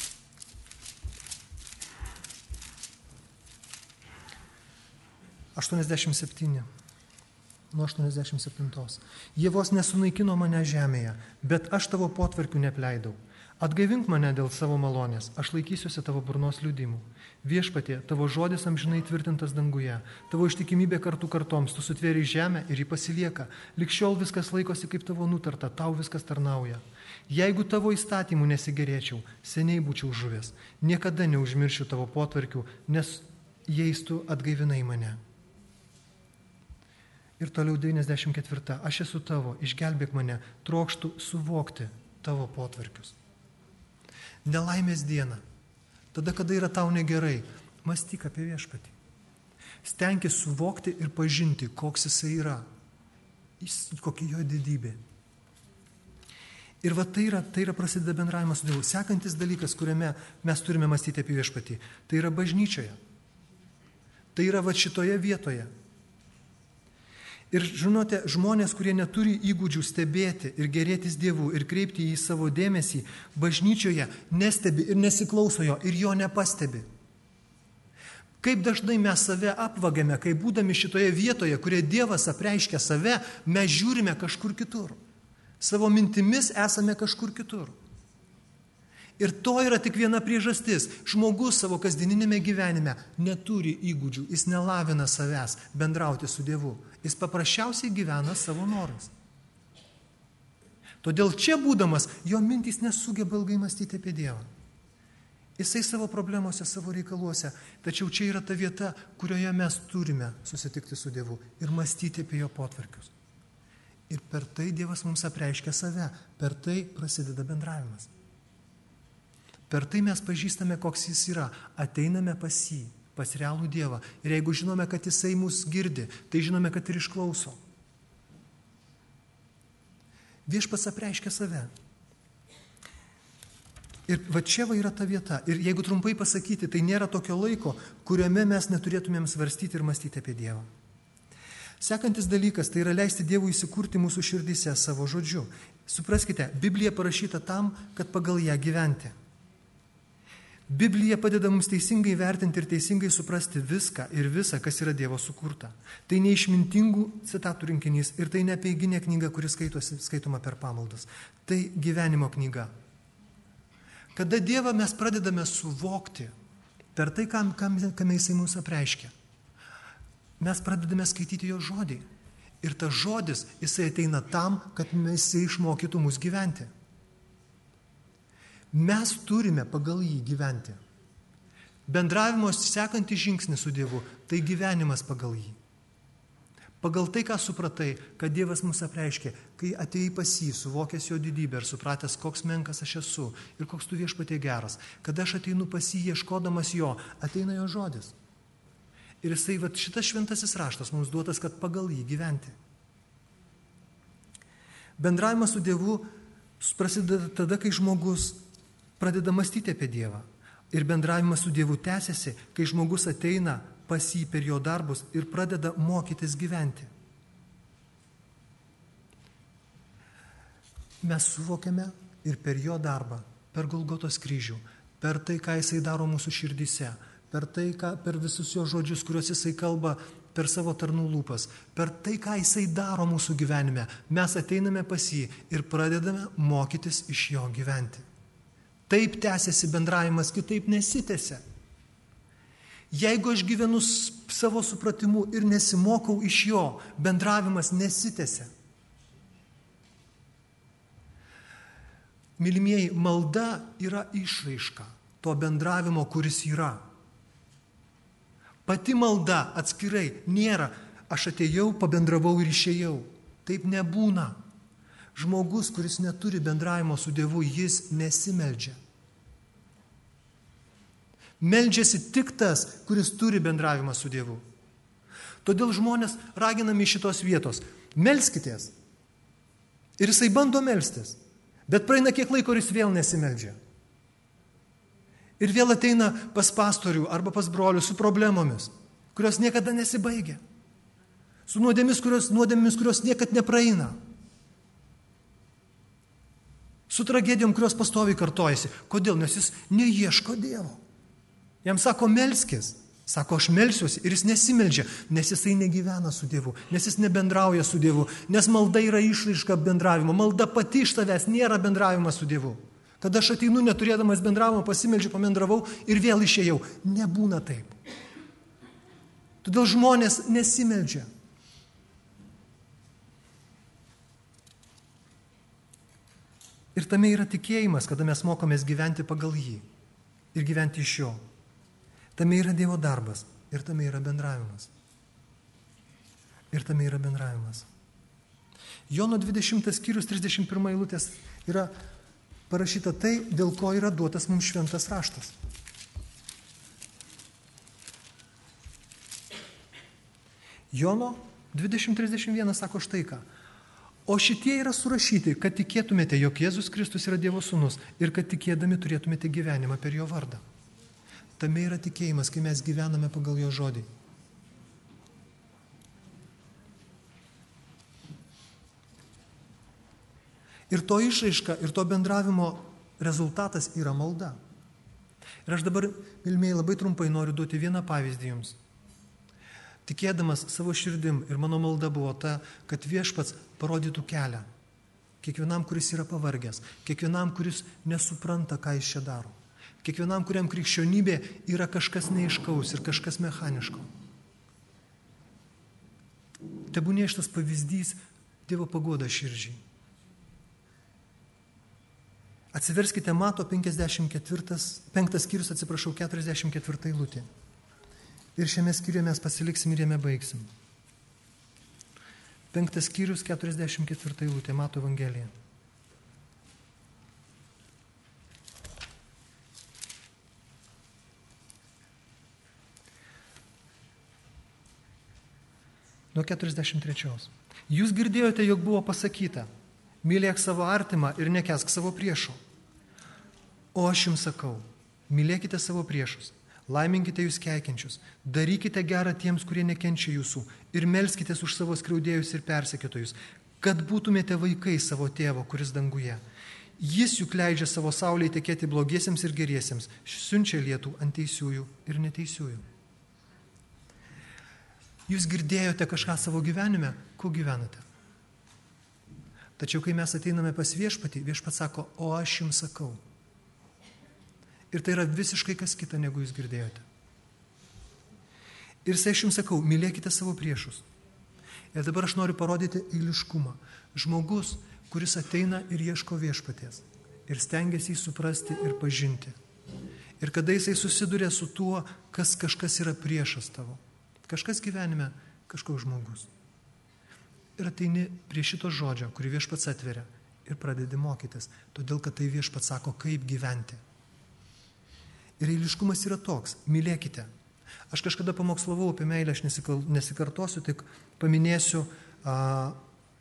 aštuoniasdešimt septyni. Nuo aštuoniasdešimt septintos. Jie vos nesunaikino mane žemėje, bet aš tavo potvarkių neapleidau. Atgaivink mane dėl savo malonės, aš laikysiuosi tavo burnos liudimų. Viešpatie, tavo žodis amžinai tvirtintas danguje, tavo ištikimybė kartų kartoms, tu sutvėri žemę ir jį pasilieka. Lik šiol viskas laikosi kaip tavo nutarta, tau viskas tarnauja. Jeigu tavo įstatymų nesigerėčiau, seniai būčiau žuvęs. Niekada neužmiršiu tavo potvarkių, nes jais tu atgaivinai mane. Ir toliau devyniasdešimt ketvirta. Aš esu tavo, išgelbėk mane, trokštų suvokti tavo potvarkius. Nelaimės diena. Tada, kada yra tau negerai, mąstyk apie viešpatį. Stenkis suvokti ir pažinti, koks jisai yra. Kokia jo didybė. Ir va tai yra, tai yra prasideda bendravimas su Dievu. Sekantis dalykas, kuriame mes turime mąstyti apie viešpatį, tai yra bažnyčioje. Tai yra va šitoje vietoje. Ir žinote, žmonės, kurie neturi įgūdžių stebėti ir gerėtis Dievu ir kreipti į savo dėmesį, bažnyčioje nestebi ir nesiklauso jo ir jo nepastebi. Kaip dažnai mes save apvagiame, kai būdami šitoje vietoje, kurie Dievas apreiškia save, mes žiūrime kažkur kitur. Savo mintimis esame kažkur kitur. Ir to yra tik viena priežastis. Žmogus savo kasdieninėme gyvenime neturi įgūdžių, jis nelavina savęs bendrauti su Dievu. Jis paprasčiausiai gyvena savo norais. Todėl čia būdamas, jo mintys nesugeba ilgai mąstyti apie Dievą. Jisai savo problemuose, savo reikaluose, tačiau čia yra ta vieta, kurioje mes turime susitikti su Dievu ir mąstyti apie jo potvarkius. Ir per tai Dievas mums apreiškia save, per tai prasideda bendravimas. Per tai mes pažįstame, koks jis yra, ateiname pas jį, pas realų Dievą. Ir jeigu žinome, kad jisai mus girdi, tai žinome, kad ir išklauso. Viešpats apreiškia save. Ir va čia va yra ta vieta. Ir jeigu trumpai pasakyti, tai nėra tokio laiko, kuriame mes neturėtumėm svarstyti ir mąstyti apie Dievą. Sekantis dalykas, tai yra leisti Dievui įsikurti mūsų širdyse savo žodžiu. Supraskite, Biblija parašyta tam, kad pagal ją gyventi. Biblija padeda mums teisingai vertinti ir teisingai suprasti viską ir visą, kas yra Dievo sukurta. Tai neišmintingų citatų rinkinys ir tai ne apeiginė knyga, kuri skaitosi, skaitoma per pamaldas. Tai gyvenimo knyga. Kada Dievą mes pradedame suvokti per tai, kam, kam, kam jisai mums apreiškia, mes pradedame skaityti jo žodį. Ir tas žodis, jisai ateina tam, kad jisai išmokytų mus gyventi. Mes turime pagal jį gyventi. Bendravimo sekantį žingsnį su Dievu, tai gyvenimas pagal jį. Pagal tai, ką supratai, kad Dievas mums apreiškė, kai atėjai pas jį, suvokęs jo didybę ir supratęs, koks menkas aš esu ir koks tu Viešpatie geras. Kada aš ateinu pas jį, ieškodamas jo, ateina jo žodis. Ir jisai, va, šitas šventasis raštas mums duotas, kad pagal jį gyventi. Bendravimas su Dievu prasideda tada, kai žmogus pradeda mąstyti apie Dievą. Ir bendravimas su Dievu tęsiasi, kai žmogus ateina pas jį per jo darbus ir pradeda mokytis gyventi. Mes suvokiame ir per jo darbą, per Golgotos kryžių, per tai, ką jisai daro mūsų širdyse, per tai, ką, per visus jo žodžius, kuriuos jisai kalba per savo tarnų lūpas, per tai, ką jisai daro mūsų gyvenime, mes ateiname pas jį ir pradedame mokytis iš jo gyventi. Taip tęsiasi bendravimas, kitaip nesitęsia. Jeigu aš gyvenu savo supratimu ir nesimokau iš jo, bendravimas nesitęsia. Mylimieji, malda yra išraiška to bendravimo, kuris yra. Pati malda atskirai nėra, aš atėjau, pabendravau ir išėjau. Taip nebūna. Žmogus, kuris neturi bendravimo su Dievu, jis nesimeldžia. Meldžiasi tik tas, kuris turi bendravimą su Dievu. Todėl žmonės raginami iš šitos vietos. Melskitės. Ir jisai bando melstis. Bet praeina kiek laiko ir jis vėl nesimeldžia. Ir vėl ateina pas pastorių arba pas brolių su problemomis, kurios niekada nesibaigia. Su nuodėmis, kurios, nuodėmis, kurios niekad nepraeina. Su tragedijom, kurios pastoviai kartojasi. Kodėl? Nes jis neieško Dievo. Jam sako, melskis. Sako, aš melsiuosi ir jis nesimeldžia, nes jisai negyvena su Dievu, nes jis nebendrauja su Dievu, nes malda yra išraiška bendravimo. Malda pati iš tavęs nėra bendravimas su Dievu. Kada aš ateinu neturėdamas bendravimo, pasimeldžiu, pamendravau ir vėl išėjau. Nebūna taip. Todėl žmonės nesimeldžia. Ir tame yra tikėjimas, kada mes mokomės gyventi pagal jį ir gyventi iš jo. Tame yra Dievo darbas ir tame yra bendravimas. Ir tame yra bendravimas. Jono dvidešimtas skyrius trisdešimt pirma eilutės yra parašyta tai, dėl ko yra duotas mums šventas raštas. Jono dvidešimt trisdešimt vienas sako štai ką. O šitie yra surašyti, kad tikėtumėte, jog Jėzus Kristus yra Dievo sūnus ir kad tikėdami turėtumėte gyvenimą per jo vardą. Tame yra tikėjimas, kai mes gyvename pagal jo žodį. Ir to išraiška, ir to bendravimo rezultatas yra malda. Ir aš dabar, mylimieji, labai trumpai noriu duoti vieną pavyzdį jums. Tikėdamas savo širdim ir mano malda buvo ta, kad Viešpats parodytų kelią. Kiekvienam, kuris yra pavargęs, kiekvienam, kuris nesupranta, ką jis čia daro. Kiekvienam, kuriam krikščionybė yra kažkas neaiškaus ir kažkas mechaniško. Tebūnė šitas pavyzdys Dievo paguoda širdžiai. Atsiverskite Mato penkiasdešimt ketvirtas, penktas skyrius, atsiprašau, keturiasdešimt ketvirta eilutė. Ir šiame skyriuje mes pasiliksim ir jame baigsim. Penktas skyrius, keturiasdešimt ketvirta eilutė, Mato Evangelija. Nuo keturiasdešimt trečios. Jūs girdėjote, jog buvo pasakyta, mylėk savo artimą ir nekęsk savo priešo. O aš jums sakau, mylėkite savo priešus, laiminkite jūs keikiančius, darykite gerą tiems, kurie nekenčia jūsų ir melskitės už savo skriaudėjus ir persekiotojus, kad būtumėte vaikai savo tėvo, kuris danguje. Jis juk leidžia savo saulėje tekėti blogiesiems ir geriesiems, siunčia lietų ant teisiųjų ir neteisiųjų. Jūs girdėjote kažką savo gyvenime, kuo gyvenate. Tačiau kai mes ateiname pas viešpatį, viešpats sako, o aš jums sakau. Ir tai yra visiškai kas kita, negu jūs girdėjote. Ir jisai aš jums sakau, mylėkite savo priešus. Ir dabar aš noriu parodyti eiliškumą. Žmogus, kuris ateina ir ieško viešpaties. Ir stengiasi jį suprasti ir pažinti. Ir kada jisai susiduria su tuo, kas kažkas yra priešas tavo. Kažkas gyvenime, kažkoks žmogus. Ir ateini prie šito žodžio, kurį viešpats atveria ir pradedi mokytis, todėl kad tai viešpats sako, kaip gyventi. Ir eiliškumas yra toks, mylėkite. Aš kažkada pamokslavau apie meilę, aš nesikartosiu, tik paminėsiu a,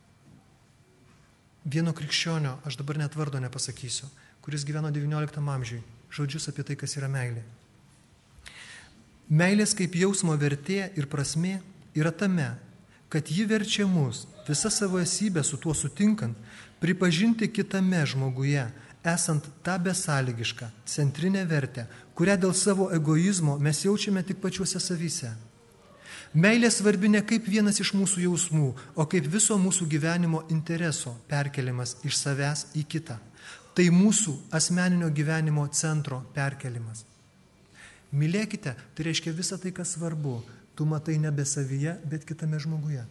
vieno krikščionio, aš dabar net vardo nepasakysiu, kuris gyveno devynioliktam amžiui, žodžius apie tai, kas yra meilė. Meilės kaip jausmo vertė ir prasmė yra tame, kad ji verčia mus, visą savo esybę su tuo sutinkant, pripažinti kitame žmoguje, esant tą besąlygišką, centrinę vertę, kurią dėl savo egoizmo mes jaučiame tik pačiuose savyse. Meilė svarbi ne kaip vienas iš mūsų jausmų, o kaip viso mūsų gyvenimo intereso perkelimas iš savęs į kitą. Tai mūsų asmeninio gyvenimo centro perkelimas. Mylėkite, tai reiškia visą tai, kas svarbu. Tu matai nebe savyje, bet kitame žmoguje.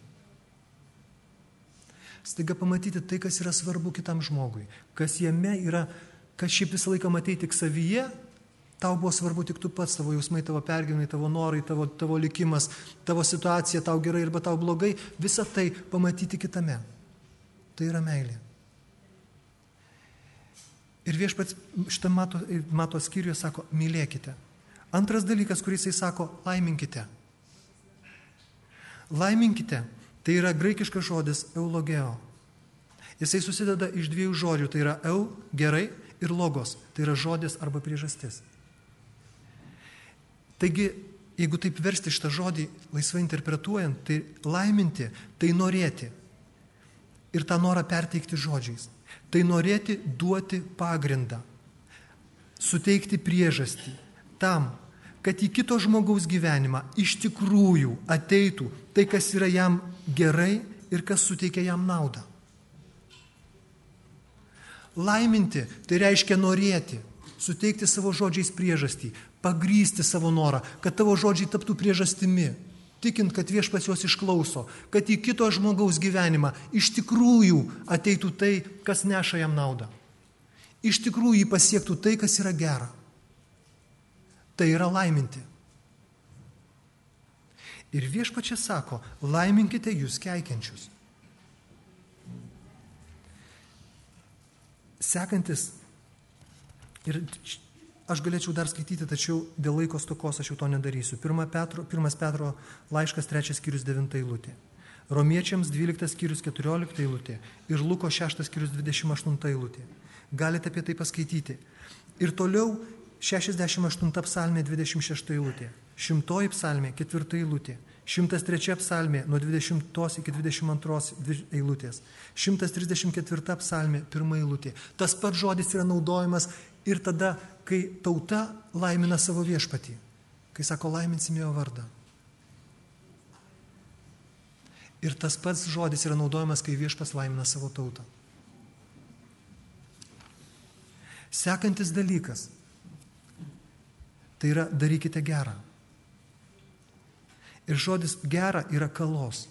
Staiga pamatyti tai, kas yra svarbu kitam žmogui. Kas jame yra, kas šiaip visą laiką matei tik savyje, tau buvo svarbu tik tu pats, tavo jausmai, tavo pergyvenimai, tavo norai, tavo, tavo likimas, tavo situacija, tau gerai arba tau blogai. Visą tai pamatyti kitame. Tai yra meilė. Ir viešpats šitą mato, mato skyriuje sako, mylėkite. Antras dalykas, kurį jisai sako, laiminkite. Laiminkite, tai yra graikiškas žodis eulogeo. Jisai susideda iš dviejų žodžių, tai yra eu, gerai, ir logos, tai yra žodis arba priežastis. Taigi, jeigu taip versti šitą žodį, laisvai interpretuojant, tai laiminti, tai norėti. Ir tą norą perteikti žodžiais. Tai norėti duoti pagrindą, suteikti priežastį. Tam, kad į kito žmogaus gyvenimą iš tikrųjų ateitų tai, kas yra jam gerai ir kas suteikia jam naudą. Laiminti, tai reiškia norėti, suteikti savo žodžiais priežastį, pagrysti savo norą, kad tavo žodžiai taptų priežastimi, tikint, kad viešpats juos išklauso, kad į kito žmogaus gyvenimą iš tikrųjų ateitų tai, kas neša jam naudą. Iš tikrųjų jį pasiektų tai, kas yra gera. Tai yra laiminti. Ir viešpačia sako, laiminkite jūs keikiančius. Sekantis, ir aš galėčiau dar skaityti, tačiau dėl laiko stokos aš jau to nedarysiu. Pirma Petro, pirmas Petro laiškas, trečias skyrius, devinta eilutė. Romiečiams dvyliktas skyrius, keturiolikta eilutė. Ir Luko šeštas skyrius, dvidešimt aštunta eilutė. Galite apie tai paskaityti. Ir toliau šešiasdešimt aštunta psalmė, dvidešimt šešta eilutė, šimtoji psalmė, ketvirta eilutė, šimtas trečia psalmė, nuo dvidešimtos iki dvidešimt antros eilutės, šimtas trisdešimt ketvirta psalmė, pirma eilutė. Tas pats žodis yra naudojamas ir tada, kai tauta laimina savo viešpatį, kai sako, laiminsime jo vardą. Ir tas pats žodis yra naudojamas, kai viešpats laimina savo tautą. Sekantis dalykas. Tai yra darykite gerą. Ir žodis gera yra kalos.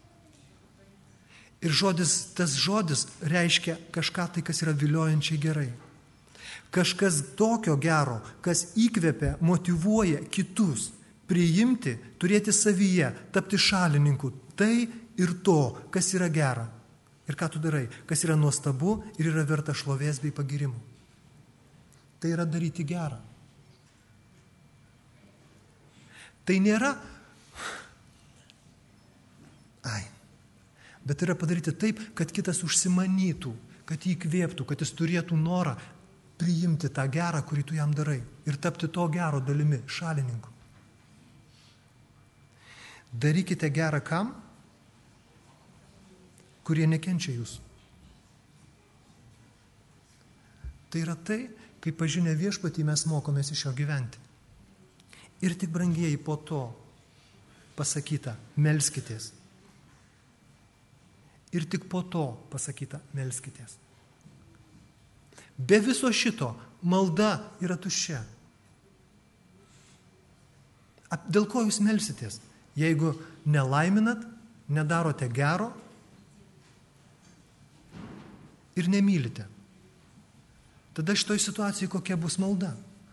Ir žodis, tas žodis reiškia kažką tai, kas yra viliojančiai gerai. Kažkas tokio gero, kas įkvepia, motyvuoja kitus, priimti, turėti savyje, tapti šalininku. Tai ir to, kas yra gera. Ir ką tu darai, kas yra nuostabu ir yra verta šlovės bei pagirimų. Tai yra daryti gerą. Tai nėra, ai, bet yra padaryti taip, kad kitas užsimanytų, kad jį įkvėptų, kad jis turėtų norą priimti tą gerą, kurį tu jam darai ir tapti to gero dalimi, šalininku. Darykite gerą kam, kurie nekenčia jūsų. Tai yra tai, kai pažinę viešpatį mes mokomės iš jo gyventi. Ir tik, brangieji, po to pasakyta, melskitės. Ir tik po to pasakyta, melskitės. Be viso šito malda yra tuščia. Dėl ko jūs melsitės? Jeigu nelaiminat, nedarote gero ir nemylite, tada šitoj situacijai kokia bus malda?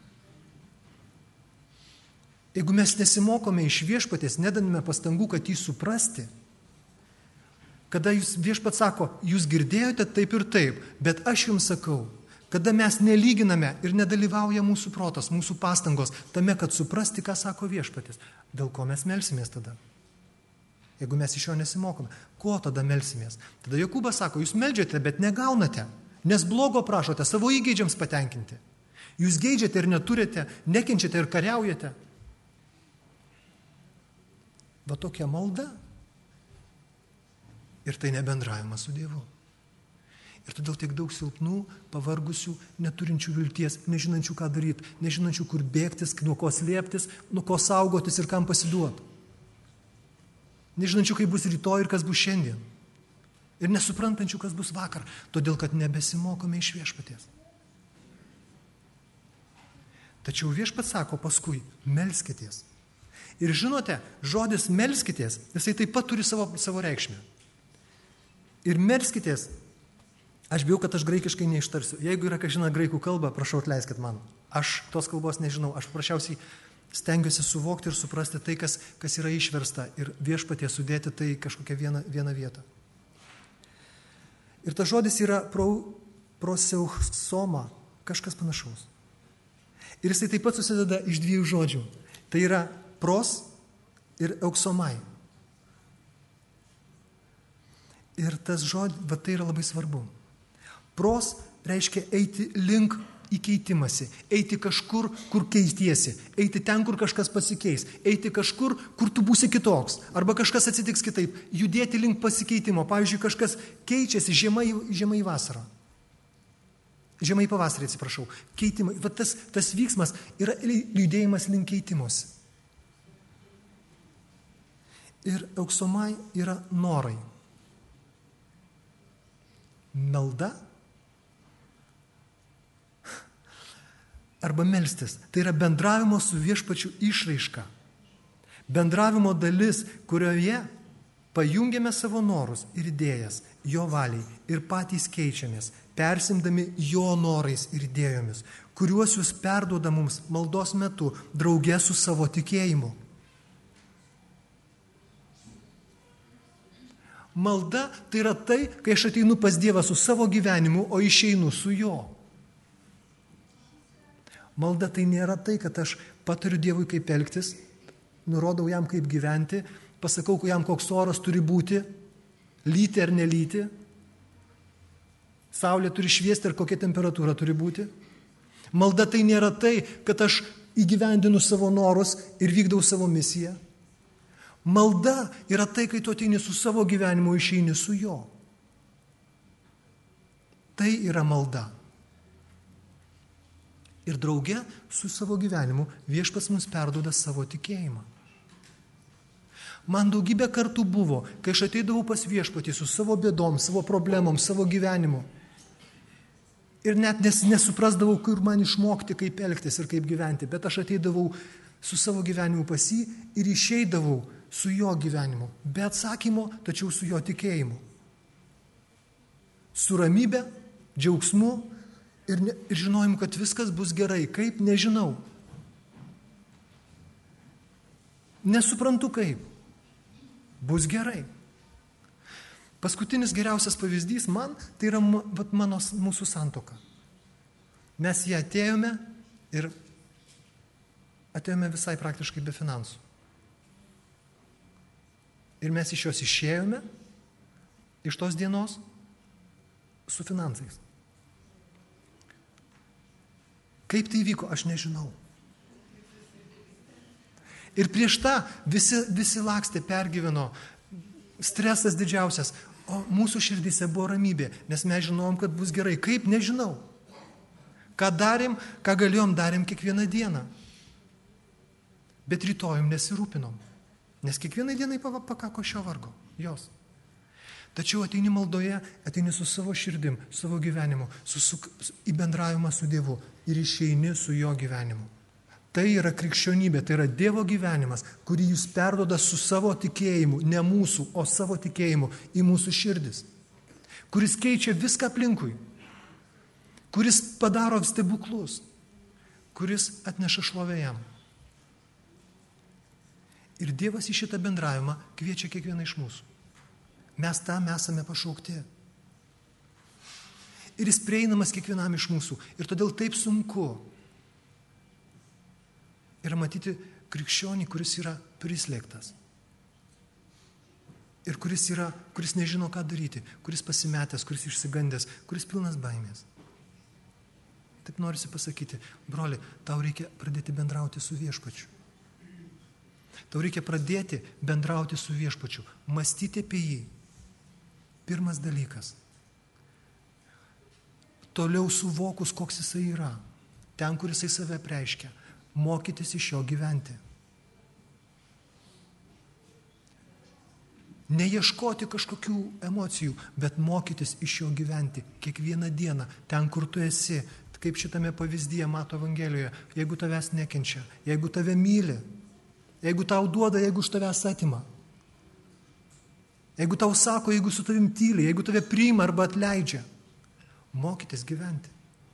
Jeigu mes nesimokome iš viešpaties, nedame pastangų, kad jį suprasti, kada jūs viešpat sako, jūs girdėjote taip ir taip, bet aš jums sakau, kada mes nelyginame ir nedalyvauja mūsų protas, mūsų pastangos tame, kad suprasti, ką sako viešpatis, dėl ko mes melsimės tada? Jeigu mes iš jo nesimokome, ko tada melsimės? Tada Jokūbas sako, jūs meldžiate, bet negaunate, nes blogo prašote savo įgeidžiams patenkinti. Jūs geidžiate ir neturite, nekenčiate ir kariaujate. Va tokia malda. Ir tai nebendravimas su Dievu. Ir todėl tiek daug silpnų, pavargusių, neturinčių vilties, nežinančių ką daryti, nežinančių kur bėgtis, nuo ko slėptis, nuo ko saugotis ir kam pasiduoti. Nežinančių, kaip bus rytoj ir kas bus šiandien. Ir nesuprantančių, kas bus vakar, todėl kad nebesimokome iš viešpaties. Tačiau viešpats sako paskui, melskitės. Ir žinote, žodis melskitės, jisai taip pat turi savo, savo reikšmę. Ir melskitės, aš bijau, kad aš graikiškai neištarsiu. Jeigu yra, kas žino graikų kalbą, prašau atleiskit man. Aš tos kalbos nežinau, aš prašiausiai stengiuosi suvokti ir suprasti tai, kas, kas yra išversta ir viešpatie sudėti tai kažkokią vieną, vieną vietą. Ir tas žodis yra pro, proseuchsoma, kažkas panašaus. Ir jisai taip pat susideda iš dviejų žodžių. Tai yra pros ir euksomai. Ir tas žodis, va tai yra labai svarbu. Pros reiškia eiti link įkeitimasi, eiti kažkur, kur keitiesi, eiti ten, kur kažkas pasikeis, eiti kažkur, kur tu būsi kitoks, arba kažkas atsitiks kitaip, judėti link pasikeitimo. Pavyzdžiui, kažkas keičiasi žiemai, žiemai vasarą. Žiemai pavasarį, atsiprašau. Keitimai. Va tas, tas vyksmas yra judėjimas link keitimosi. Ir euksomai yra norai. Melda arba melstis. Tai yra bendravimo su viešpačiu išraiška. Bendravimo dalis, kurioje pajungiame savo norus ir idėjas, jo valiai ir patys keičiamės, persimdami jo norais ir idėjomis, kuriuos jūs perduoda mums maldos metu drauge su savo tikėjimu. Malda tai yra tai, kai aš ateinu pas Dievą su savo gyvenimu, o išeinu su jo. Malda tai nėra tai, kad aš patariu Dievui kaip elgtis, nurodau jam kaip gyventi, pasakau jam, koks oras turi būti, lyti ar nelyti, saulė turi šviesti ar kokia temperatūra turi būti. Malda tai nėra tai, kad aš įgyvendinu savo norus ir vykdau savo misiją. Malda yra tai, kai tu ateini su savo gyvenimu, išeini su jo. Tai yra malda. Ir drauge su savo gyvenimu viešpats mums perduoda savo tikėjimą. Man daugybę kartų buvo, kai aš ateidavau pas viešpatį su savo bėdom, savo problemom, savo gyvenimu. Ir net nes, nesuprasdavau, kur man išmokti, kaip elgtis ir kaip gyventi, bet aš ateidavau su savo gyvenimu pas jį ir išeidavau su jo gyvenimu, be atsakymo, tačiau su jo tikėjimu. Su ramybė, džiaugsmu ir, ne, ir žinojimu, kad viskas bus gerai. Kaip, nežinau. Nesuprantu kaip. Bus gerai. Paskutinis geriausias pavyzdys man, tai yra vat, mano, mūsų santuoka. Mes ją atėjome ir atėjome visai praktiškai be finansų. Ir mes iš jos išėjome, iš tos dienos, su finansais. Kaip tai vyko, aš nežinau. Ir prieš tą visi, visi lakstė, pergyveno, stresas didžiausias, o mūsų širdyse buvo ramybė, nes mes žinom, kad bus gerai. Kaip, nežinau. Ką darėm, ką galėjom, darėm kiekvieną dieną. Bet rytojum nesirūpinom, nes kiekvienai dienai pakako šio vargo, jos. Tačiau ateini maldoje, ateini su savo širdim, savo gyvenimu, su, su, į bendravimą su Dievu ir išeini su jo gyvenimu. Tai yra krikščionybė, tai yra Dievo gyvenimas, kurį Jis perduoda su savo tikėjimu, ne mūsų, o savo tikėjimu į mūsų širdis, kuris keičia viską aplinkui, kuris padaro stebuklus, kuris atneša šlovę jam. Ir Dievas į šitą bendravimą kviečia kiekvieną iš mūsų. Mes tam esame pašaukti. Ir jis prieinamas kiekvienam iš mūsų. Ir todėl taip sunku yra matyti krikščionį, kuris yra prislėgtas. Ir kuris, yra, kuris nežino, ką daryti, kuris pasimetęs, kuris išsigandęs, kuris pilnas baimės. Taip norisi pasakyti, broli, tau reikia pradėti bendrauti su Viešpačiu. Tau reikia pradėti bendrauti su Viešpačiu, mąstyti apie jį. Pirmas dalykas. Toliau suvokus, koks jisai yra, ten, kur jisai save preiškia, mokytis iš jo gyventi. Neieškoti kažkokių emocijų, bet mokytis iš jo gyventi kiekvieną dieną, ten, kur tu esi, kaip šitame pavyzdyje mato Evangelijoje, jeigu tavęs nekenčia, jeigu tave myli, jeigu tau duoda, jeigu iš tavęs atima. Jeigu tau sako, jeigu su tavim tyli, jeigu tave priima arba atleidžia, mokytis gyventi.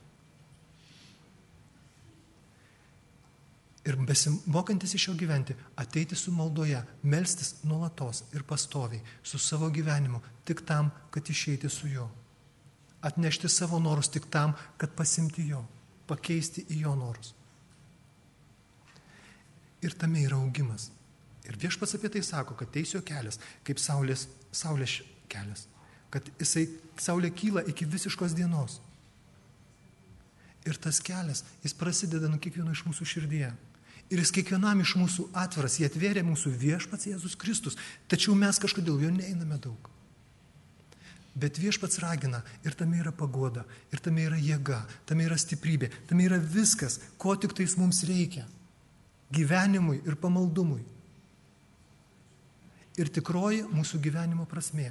Ir besimokantis iš jo gyventi, ateiti su maldoje, melstis nuolatos ir pastoviai su savo gyvenimu, tik tam, kad išeiti su jo. Atnešti savo norus tik tam, kad pasimti jo, pakeisti į jo norus. Ir tame yra augimas. Ir Viešpats apie tai sako, kad teisio kelias, kaip saulės, saulės kelias, kad jisai, saulė kyla iki visiškos dienos. Ir tas kelias, jis prasideda nuo kiekvieno iš mūsų širdyje. Ir jis kiekvienam iš mūsų atviras, jie atvėrė mūsų Viešpats Jėzus Kristus, tačiau mes kažkodėl jo neeiname daug. Bet Viešpats ragina ir tame yra paguoda, ir tame yra jėga, tame yra stiprybė, tame yra viskas, ko tik tais mums reikia. Gyvenimui ir pamaldumui. Ir tikroji mūsų gyvenimo prasmė.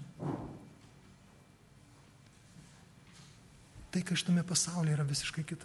Tai, ką šitame pasaulyje yra visiškai kita.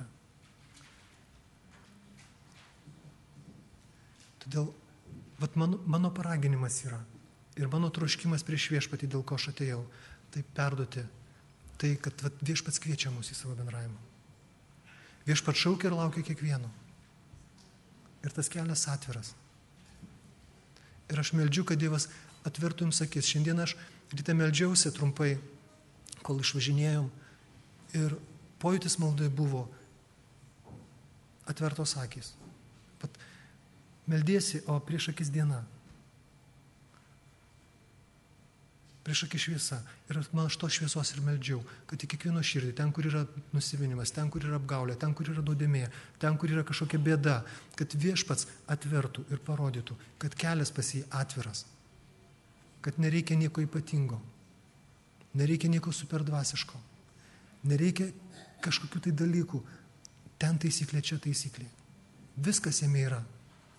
Todėl vat mano, mano paraginimas yra ir mano troškimas prieš Viešpatį, dėl ko aš atėjau, tai perduoti tai, kad vat, Viešpats kviečia mus į savo bendravimą. Viešpats šaukia ir laukia kiekvieno. Ir tas kelias atviras. Ir aš meldžiu, kad Dievas atvertų jums akis. Šiandien aš ryte meldžiausi trumpai, kol išvažinėjom. Ir pojūtis maldai buvo atvertos akis. Pat meldėsi, o prieš akis diena. Prieš akis šviesa. Ir man aš to šviesos ir meldžiau, kad į kiekvieno širdį, ten, kur yra nusivinimas, ten, kur yra apgaulė, ten, kur yra nuodėmė, ten, kur yra kažkokia bėda, kad Viešpats atvertų ir parodytų, kad kelias pas jį atviras, kad nereikia nieko ypatingo, nereikia nieko superdvasiško, nereikia kažkokių tai dalykų, ten taisyklė, čia taisyklė. Viskas jame yra.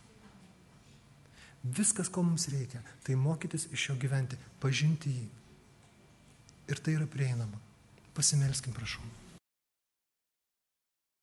Viskas, ko mums reikia, tai mokytis iš jo gyventi, pažinti jį. Ir tai yra prieinama. Pasimelskim, prašau.